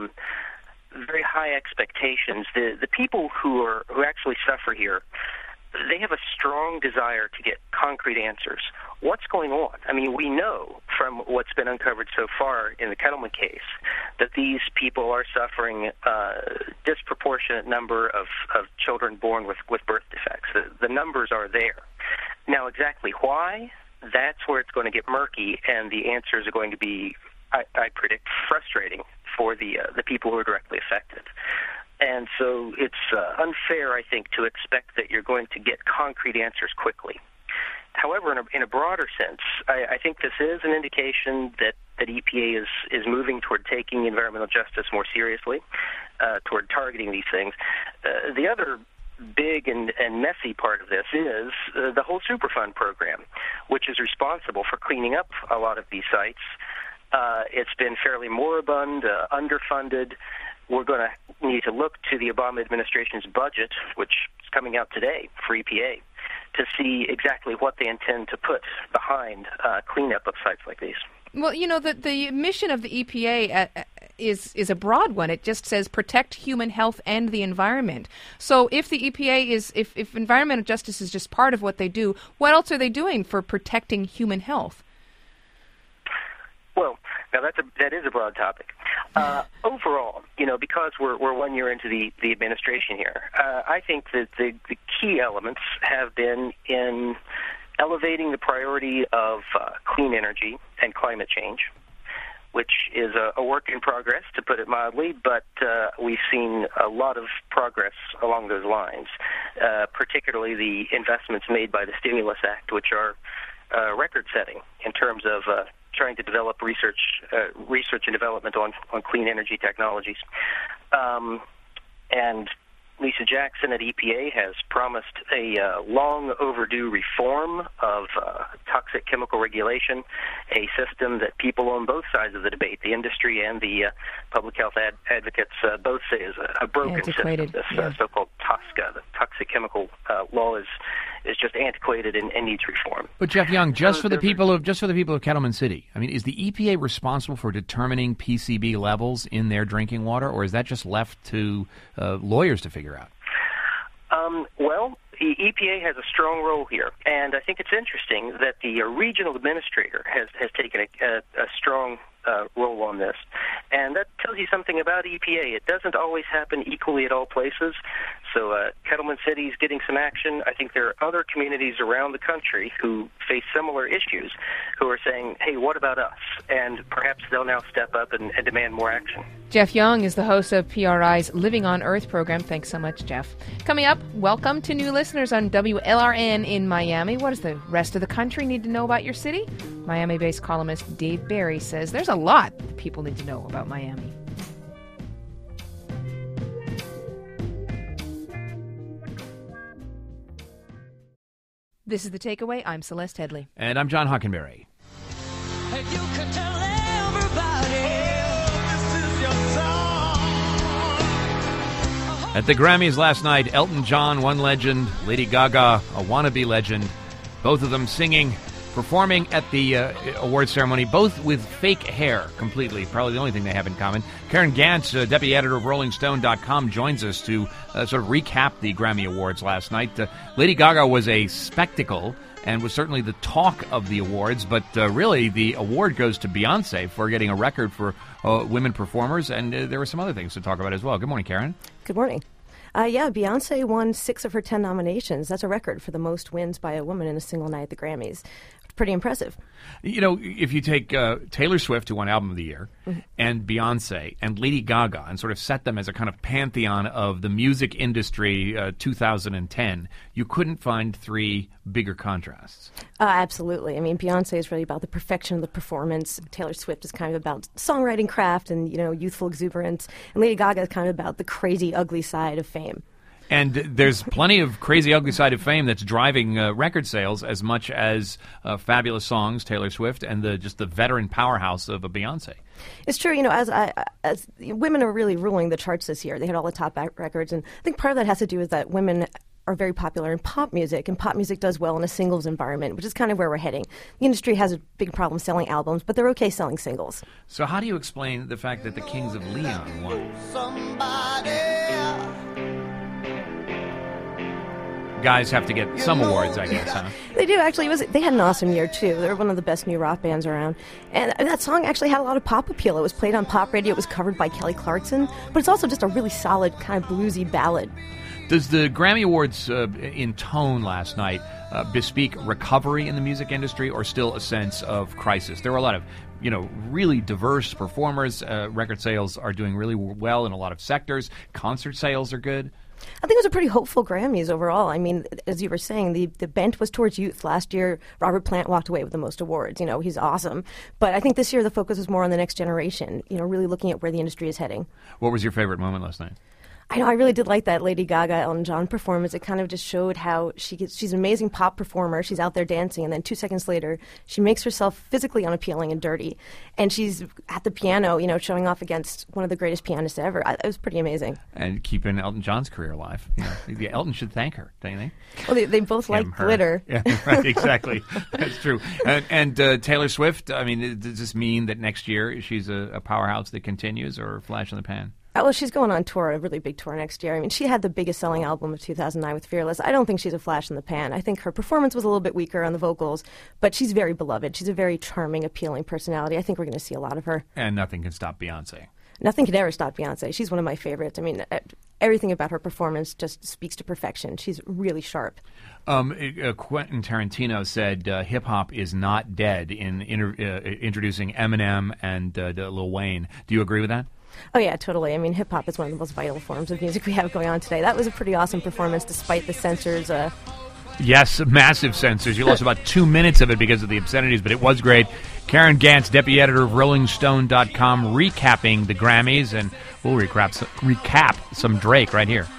very high expectations. The people who actually suffer here, they have a strong desire to get concrete answers. What's going on? I mean, we know from what's been uncovered so far in the Kettleman case that these people are suffering a disproportionate number of children born with birth defects. The numbers are there. Now, exactly why? That's where it's going to get murky, and the answers are going to be, I predict, frustrating for the people who are directly affected. And so it's unfair, I think, to expect that you're going to get concrete answers quickly. However, in a broader sense, I think this is an indication that EPA is moving toward taking environmental justice more seriously, toward targeting these things. The other big and messy part of this is the whole Superfund program, which is responsible for cleaning up a lot of these sites. It's been fairly moribund, underfunded. We're going to need to look to the Obama administration's budget, which is coming out today for EPA, to see exactly what they intend to put behind cleanup of sites like these. Well, the mission of the EPA is a broad one. It just says protect human health and the environment. So if the EPA if environmental justice is just part of what they do, what else are they doing for protecting human health? Well, now that is a broad topic. Overall, because we're 1 year into the administration here, I think that the key elements have been in elevating the priority of clean energy and climate change, which is a work in progress, to put it mildly, but we've seen a lot of progress along those lines, particularly the investments made by the Stimulus Act, which are record-setting in terms of trying to develop research and development on clean energy technologies. And Lisa Jackson at EPA has promised a long overdue reform of toxic chemical regulation, a system that people on both sides of the debate, the industry and the public health advocates, both say is a broken antiquated system. This so-called TSCA, the Toxic Chemical Law, is just antiquated and needs reform. But Jeff Young, just for the people of Kettleman City, I mean, is the EPA responsible for determining PCB levels in their drinking water, or is that just left to lawyers to figure out? Well, the EPA has a strong role here, and I think it's interesting that the regional administrator has taken a strong role on this, and that tells you something about EPA. It doesn't always happen equally at all places, so Kettleman City is getting some action. I think there are other communities around the country who face similar issues who are saying, hey, what about us? And perhaps they'll now step up and demand more action. Jeff Young is the host of PRI's Living on Earth program. Thanks so much, Jeff. Coming up, welcome to new listeners on WLRN in Miami. What does the rest of the country need to know about your city? Miami-based columnist Dave Barry says there's a lot that people need to know about Miami. This is The Takeaway. I'm Celeste Headley. And I'm John Hockenberry. And you can tell everybody this is your song. At the Grammys last night, Elton John, one legend, Lady Gaga, a wannabe legend, both of them singing, performing at the award ceremony, both with fake hair completely, probably the only thing they have in common. Karen Gantz, deputy editor of RollingStone.com, joins us to sort of recap the Grammy Awards last night. Lady Gaga was a spectacle and was certainly the talk of the awards, but really the award goes to Beyonce for getting a record for women performers, and there were some other things to talk about as well. Good morning, Karen. Good morning. Beyonce won 6 of her 10 nominations. That's a record for the most wins by a woman in a single night at the Grammys. Pretty impressive. You know, if you take Taylor Swift, who won Album of the Year, and Beyonce and Lady Gaga, and sort of set them as a kind of pantheon of the music industry 2010, you couldn't find 3 bigger contrasts. Absolutely. I mean, Beyonce is really about the perfection of the performance. Taylor Swift is kind of about songwriting craft and, youthful exuberance. And Lady Gaga is kind of about the crazy, ugly side of fame. And there's plenty of crazy, ugly side of fame that's driving record sales as much as fabulous songs, Taylor Swift, and just the veteran powerhouse of a Beyonce. It's true. As women are really ruling the charts this year. They had all the top records, and I think part of that has to do with that women are very popular in pop music, and pop music does well in a singles environment, which is kind of where we're heading. The industry has a big problem selling albums, but they're okay selling singles. So how do you explain the fact that the Kings of Leon won? Guys have to get some awards, I guess, huh? They do, actually. They had an awesome year, too. They're one of the best new rock bands around. And that song actually had a lot of pop appeal. It was played on pop radio. It was covered by Kelly Clarkson. But it's also just a really solid, kind of bluesy ballad. Does the Grammy Awards in tone last night bespeak recovery in the music industry, or still a sense of crisis? There were a lot of really diverse performers. Record sales are doing really well in a lot of sectors. Concert sales are good. I think it was a pretty hopeful Grammys overall. I mean, as you were saying, the bent was towards youth. Last year, Robert Plant walked away with the most awards. He's awesome. But I think this year the focus was more on the next generation, really looking at where the industry is heading. What was your favorite moment last night? I really did like that Lady Gaga Elton John performance. It kind of just showed how she's an amazing pop performer. She's out there dancing, and then 2 seconds later, she makes herself physically unappealing and dirty. And she's at the piano, showing off against one of the greatest pianists ever. It was pretty amazing. And keeping Elton John's career alive. Elton should thank her, don't you think? Well, they both like glitter. Yeah, right, exactly. That's true. And Taylor Swift, I mean, does this mean that next year she's a powerhouse that continues, or a flash in the pan? Well, she's going on tour, a really big tour next year. I mean, she had the biggest selling album of 2009 with Fearless. I don't think she's a flash in the pan. I think her performance was a little bit weaker on the vocals, but she's very beloved. She's a very charming, appealing personality. I think we're going to see a lot of her. And nothing can stop Beyonce. Nothing can ever stop Beyonce. She's one of my favorites. I mean, everything about her performance just speaks to perfection. She's really sharp. Quentin Tarantino said hip-hop is not dead in introducing Eminem and Lil Wayne. Do you agree with that? Oh, yeah, totally. I mean, hip-hop is one of the most vital forms of music we have going on today. That was a pretty awesome performance, despite the censors. Yes, massive censors. You lost about 2 minutes of it because of the obscenities, but it was great. Karen Gantz, deputy editor of RollingStone.com, recapping the Grammys, and we'll recap some Drake right here.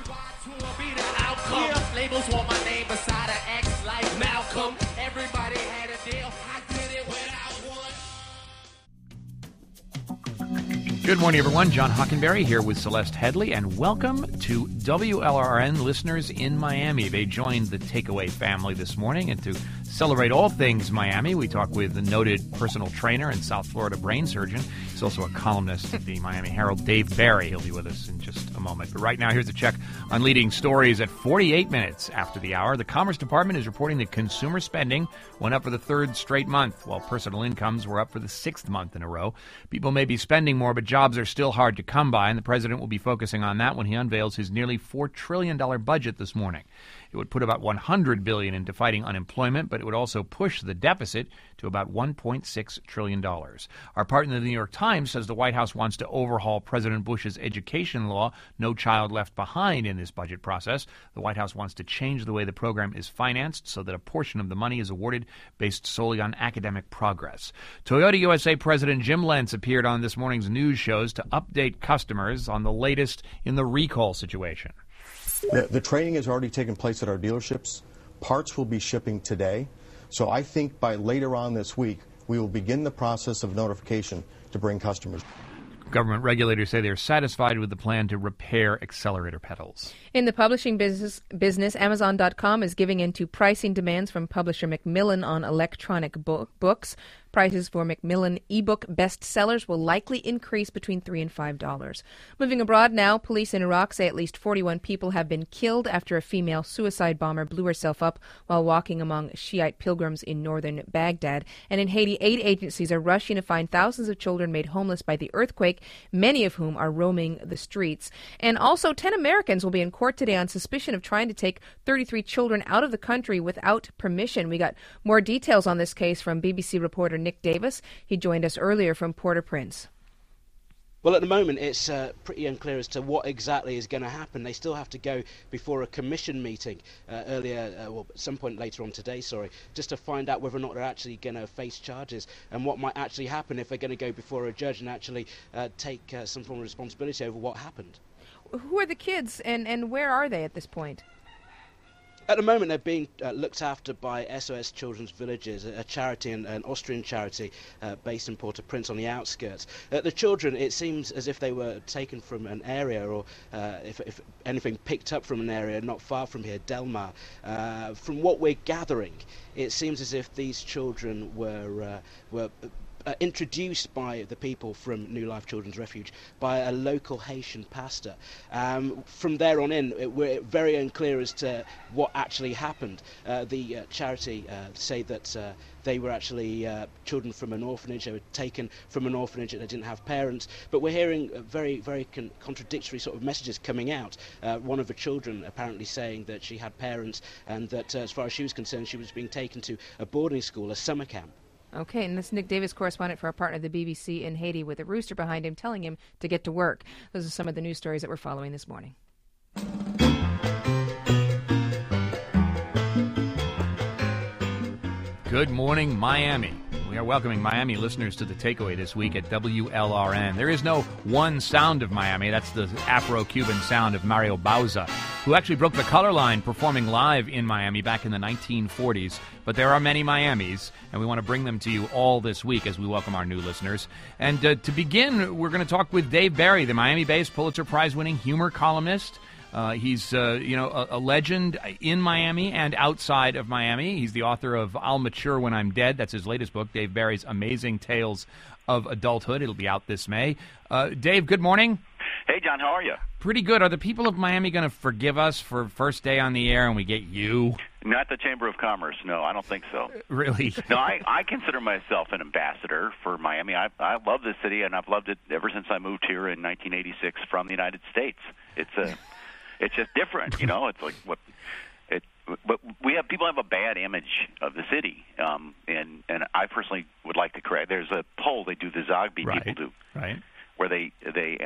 Good morning, everyone. John Hockenberry here with Celeste Headley, and welcome to WLRN listeners in Miami. They joined the Takeaway family this morning, and to celebrate all things Miami, we talk with the noted personal trainer and South Florida brain surgeon. He's also a columnist at the Miami Herald, Dave Barry. He'll be with us in just a moment. But right now, here's a check on leading stories at 48 minutes after the hour. The Commerce Department is reporting that consumer spending went up for the third straight month, while personal incomes were up for the sixth month in a row. People may be spending more, but jobs are still hard to come by, and the president will be focusing on that when he unveils his nearly $4 trillion budget this morning. It would put about $100 billion into fighting unemployment, but it would also push the deficit to about $1.6 trillion. Our partner, the New York Times, says the White House wants to overhaul President Bush's education law, No Child Left Behind, in this budget process. The White House wants to change the way the program is financed so that a portion of the money is awarded based solely on academic progress. Toyota USA President Jim Lentz appeared on this morning's news shows to update customers on the latest in the recall situation. The training has already taken place at our dealerships. Parts will be shipping today. So I think by later on this week, we will begin the process of notification to bring customers. Government regulators say they're satisfied with the plan to repair accelerator pedals. In the publishing business, Amazon.com is giving in to pricing demands from publisher Macmillan on electronic books. Prices for Macmillan ebook bestsellers will likely increase between $3 and $5. Moving abroad now, police in Iraq say at least 41 people have been killed after a female suicide bomber blew herself up while walking among Shiite pilgrims in northern Baghdad. And in Haiti, aid agencies are rushing to find thousands of children made homeless by the earthquake, many of whom are roaming the streets. And also, 10 Americans will be in court today on suspicion of trying to take 33 children out of the country without permission. We got more details on this case from BBC reporter Nick Davis. He joined us earlier from Port-au-Prince. Well, at the moment, it's pretty unclear as to what exactly is going to happen. They still have to go before a commission meeting at some point later on today, just to find out whether or not they're actually going to face charges and what might actually happen if they're going to go before a judge and actually take some form of responsibility over what happened. Who are the kids and where are they at this point? At the moment, they're being looked after by SOS Children's Villages, a charity, an Austrian charity based in Port-au-Prince on the outskirts. The children, it seems as if they were taken from an area, or if anything, picked up from an area not far from here, Delmar. From what we're gathering, it seems as if these children were introduced by the people from New Life Children's Refuge by a local Haitian pastor. From there on in, we're very unclear as to what actually happened. The charity say that they were actually children from an orphanage. They were taken from an orphanage that they didn't have parents. But we're hearing very, very contradictory sort of messages coming out. One of the children apparently saying that she had parents and that as far as she was concerned, she was being taken to a boarding school, a summer camp. Okay, and this is Nick Davis, correspondent for our partner, the BBC in Haiti, with a rooster behind him telling him to get to work. Those are some of the news stories that we're following this morning. Good morning, Miami. We are welcoming Miami listeners to the Takeaway this week at WLRN. There is no one sound of Miami. That's the Afro-Cuban sound of Mario Bauza, who actually broke the color line performing live in Miami back in the 1940s. But there are many Miamis, and we want to bring them to you all this week as we welcome our new listeners. And to begin, we're going to talk with Dave Barry, the Miami-based Pulitzer Prize-winning humor columnist. He's a legend in Miami and outside of Miami. He's the author of I'll Mature When I'm Dead. That's his latest book, Dave Barry's Amazing Tales of Adulthood. It'll be out this May. Dave, good morning. Hey, John, how are you? Pretty good. Are the people of Miami going to forgive us for first day on the air and we get you? Not the Chamber of Commerce. No, I don't think so. Really? No, I consider myself an ambassador for Miami. I love this city, and I've loved it ever since I moved here in 1986 from the United States. It's just different, you know. It's like but people have a bad image of the city, and I personally would like to correct. There's a poll they do, the Zogby people do, right, where they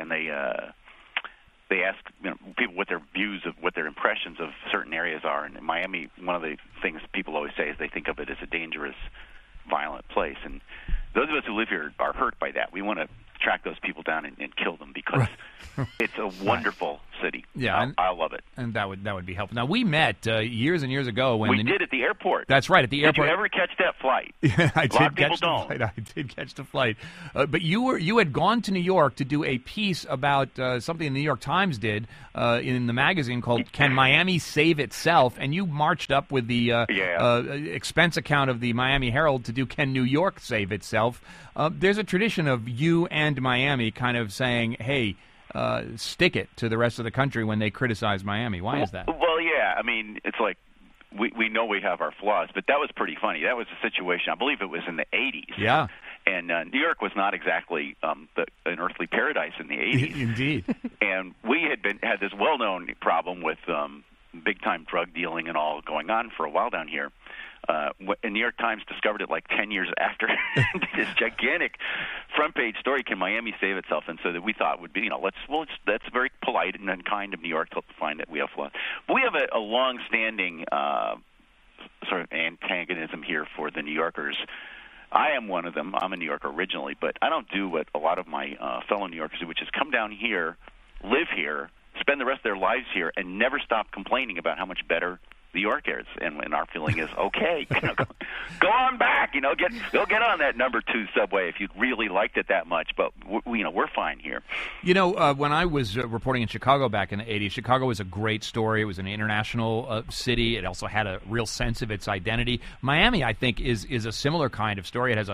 ask people what their views of what their impressions of certain areas are. And in Miami, one of the things people always say is they think of it as a dangerous, violent place. And those of us who live here are hurt by that. We want to track those people down and kill them because it's a wonderful city. Yeah, I love it. And that would be helpful. Now, we met years and years ago when we did at the airport. That's right, at the airport. Did you ever catch that flight? I A lot of people don't. I did catch the flight. But you had gone to New York to do a piece about something the New York Times did in the magazine called "Can Miami Save Itself?" And you marched up with the expense account of the Miami Herald to do "Can New York Save Itself?" There's a tradition of you and Miami kind of saying, "Hey, stick it to the rest of the country when they criticize Miami." Why is that? Well, yeah, I mean, it's like we know we have our flaws, but that was pretty funny. That was a situation, I believe it was in the 80s. Yeah. And New York was not exactly an earthly paradise in the 80s. Indeed. And we had this well-known problem with big-time drug dealing and all going on for a while down here. And New York Times discovered it like 10 years after this gigantic front-page story, "Can Miami Save Itself?" And so that we thought would be, that's very polite and unkind of New York to find that we have flaws. But we have a long-standing sort of antagonism here for the New Yorkers. I am one of them. I'm a New Yorker originally, but I don't do what a lot of my fellow New Yorkers do, which is come down here, live here, spend the rest of their lives here, and never stop complaining about how much better New York is. And our feeling is, okay, go on back. Go get on that number 2 subway if you really liked it that much. But we're fine here. When I was reporting in Chicago back in the 80s, Chicago was a great story. It was an international city. It also had a real sense of its identity. Miami, I think, is a similar kind of story. It has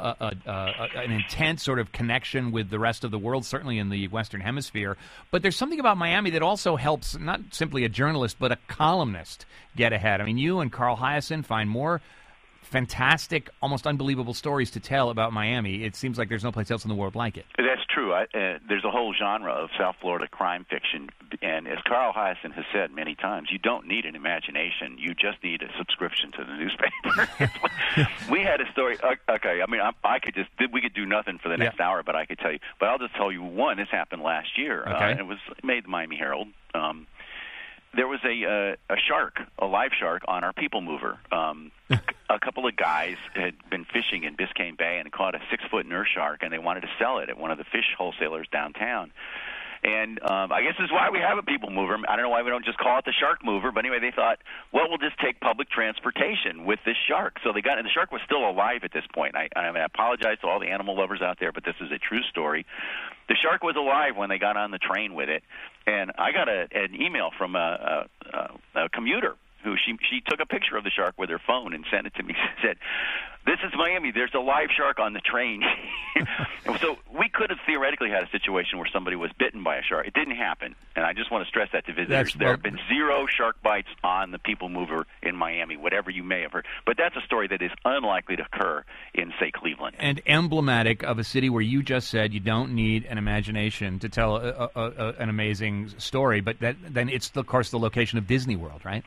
an intense sort of connection with the rest of the world, certainly in the Western Hemisphere. But there's something about Miami that also helps not simply a journalist, but a columnist get ahead. I mean, you and Carl Hiaasen find more fantastic, almost unbelievable stories to tell about Miami. It seems like there's no place else in the world like it. That's true. There's a whole genre of South Florida crime fiction, and as Carl Hiaasen has said many times, you don't need an imagination. You just need a subscription to the newspaper. We had a story. Okay, I mean, we could do nothing for the next hour, but I could tell you. But I'll just tell you one. This happened last year. Okay. It made the Miami Herald. There was a shark, a live shark, on our people mover. A couple of guys had been fishing in Biscayne Bay and caught a 6-foot nurse shark, and they wanted to sell it at one of the fish wholesalers downtown. And I guess this is why we have a people mover. I don't know why we don't just call it the shark mover. But anyway, they thought, well, we'll just take public transportation with this shark. So they got it. The shark was still alive at this point. I apologize to all the animal lovers out there, but this is a true story. The shark was alive when they got on the train with it. And I got an email from a commuter who she took a picture of the shark with her phone and sent it to me. She said, "This is Miami. There's a live shark on the train." So we could have theoretically had a situation where somebody was bitten by a shark. It didn't happen, and I just want to stress that to visitors. There have been 0 shark bites on the people mover in Miami, whatever you may have heard. But that's a story that is unlikely to occur in, say, Cleveland. And emblematic of a city where you just said you don't need an imagination to tell an amazing story, but then it's, of course, the location of Disney World, right?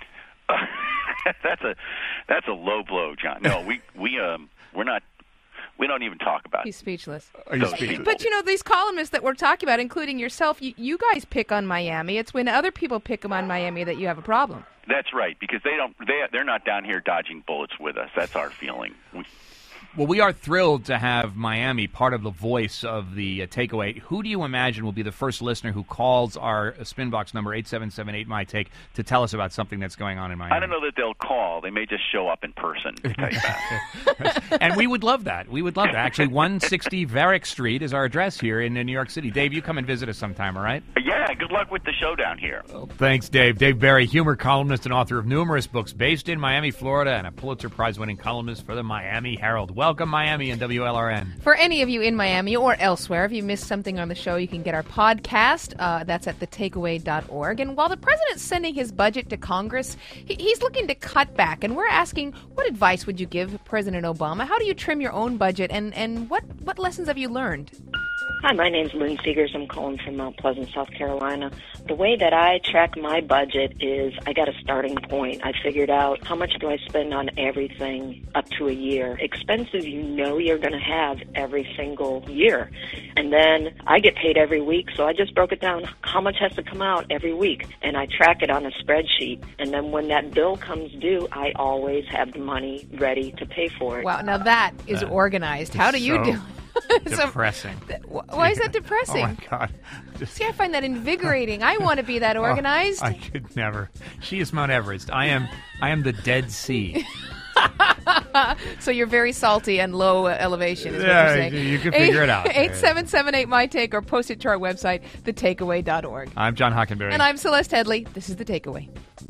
That's a low blow, John. No, we're not. We don't even talk about it. He's speechless. Are you speechless? But these columnists that we're talking about, including yourself, you guys pick on Miami. It's when other people pick on Miami that you have a problem. That's right, because they're not down here dodging bullets with us. That's our feeling. Well, we are thrilled to have Miami part of the voice of the takeaway. Who do you imagine will be the first listener who calls our spin box number 8778-MY-TAKE to tell us about something that's going on in Miami? I don't know that they'll call. They may just show up in person to tell you that. And we would love that. We would love that. Actually, 160 Varick Street is our address here in New York City. Dave, you come and visit us sometime, all right? Yeah, good luck with the show down here. Well, thanks, Dave. Dave Barry, humor columnist and author of numerous books based in Miami, Florida, and a Pulitzer Prize-winning columnist for the Miami Herald. Welcome, Miami and WLRN. For any of you in Miami or elsewhere, if you missed something on the show, you can get our podcast. That's at thetakeaway.org. And while the president's sending his budget to Congress, he's looking to cut back. And we're asking, what advice would you give President Obama? How do you trim your own budget? And what lessons have you learned? Hi, my name's Lynn Seegers. I'm calling from Mount Pleasant, South Carolina. The way that I track my budget is I got a starting point. I figured out how much do I spend on everything up to a year. Expenses you know you're going to have every single year. And then I get paid every week, so I just broke it down how much has to come out every week. And I track it on a spreadsheet. And then when that bill comes due, I always have the money ready to pay for it. Wow, now that is organized. How do you do it? Depressing. Why is that depressing? Oh, my God. See, I find that invigorating. I want to be that organized. I could never. She is Mount Everest. I am the Dead Sea. So you're very salty and low elevation, is what Yeah, you're saying. you can figure it out. 877-8-MY-TAKE or post it to our website, thetakeaway.org. I'm John Hockenberry. And I'm Celeste Headley. This is The Takeaway.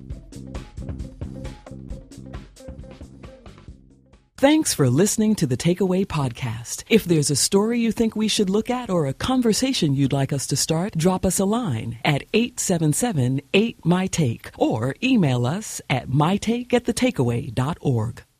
Thanks for listening to the Takeaway Podcast. If there's a story you think we should look at or a conversation you'd like us to start, drop us a line at 877-8-MY-TAKE or email us at mytake@thetakeaway.org.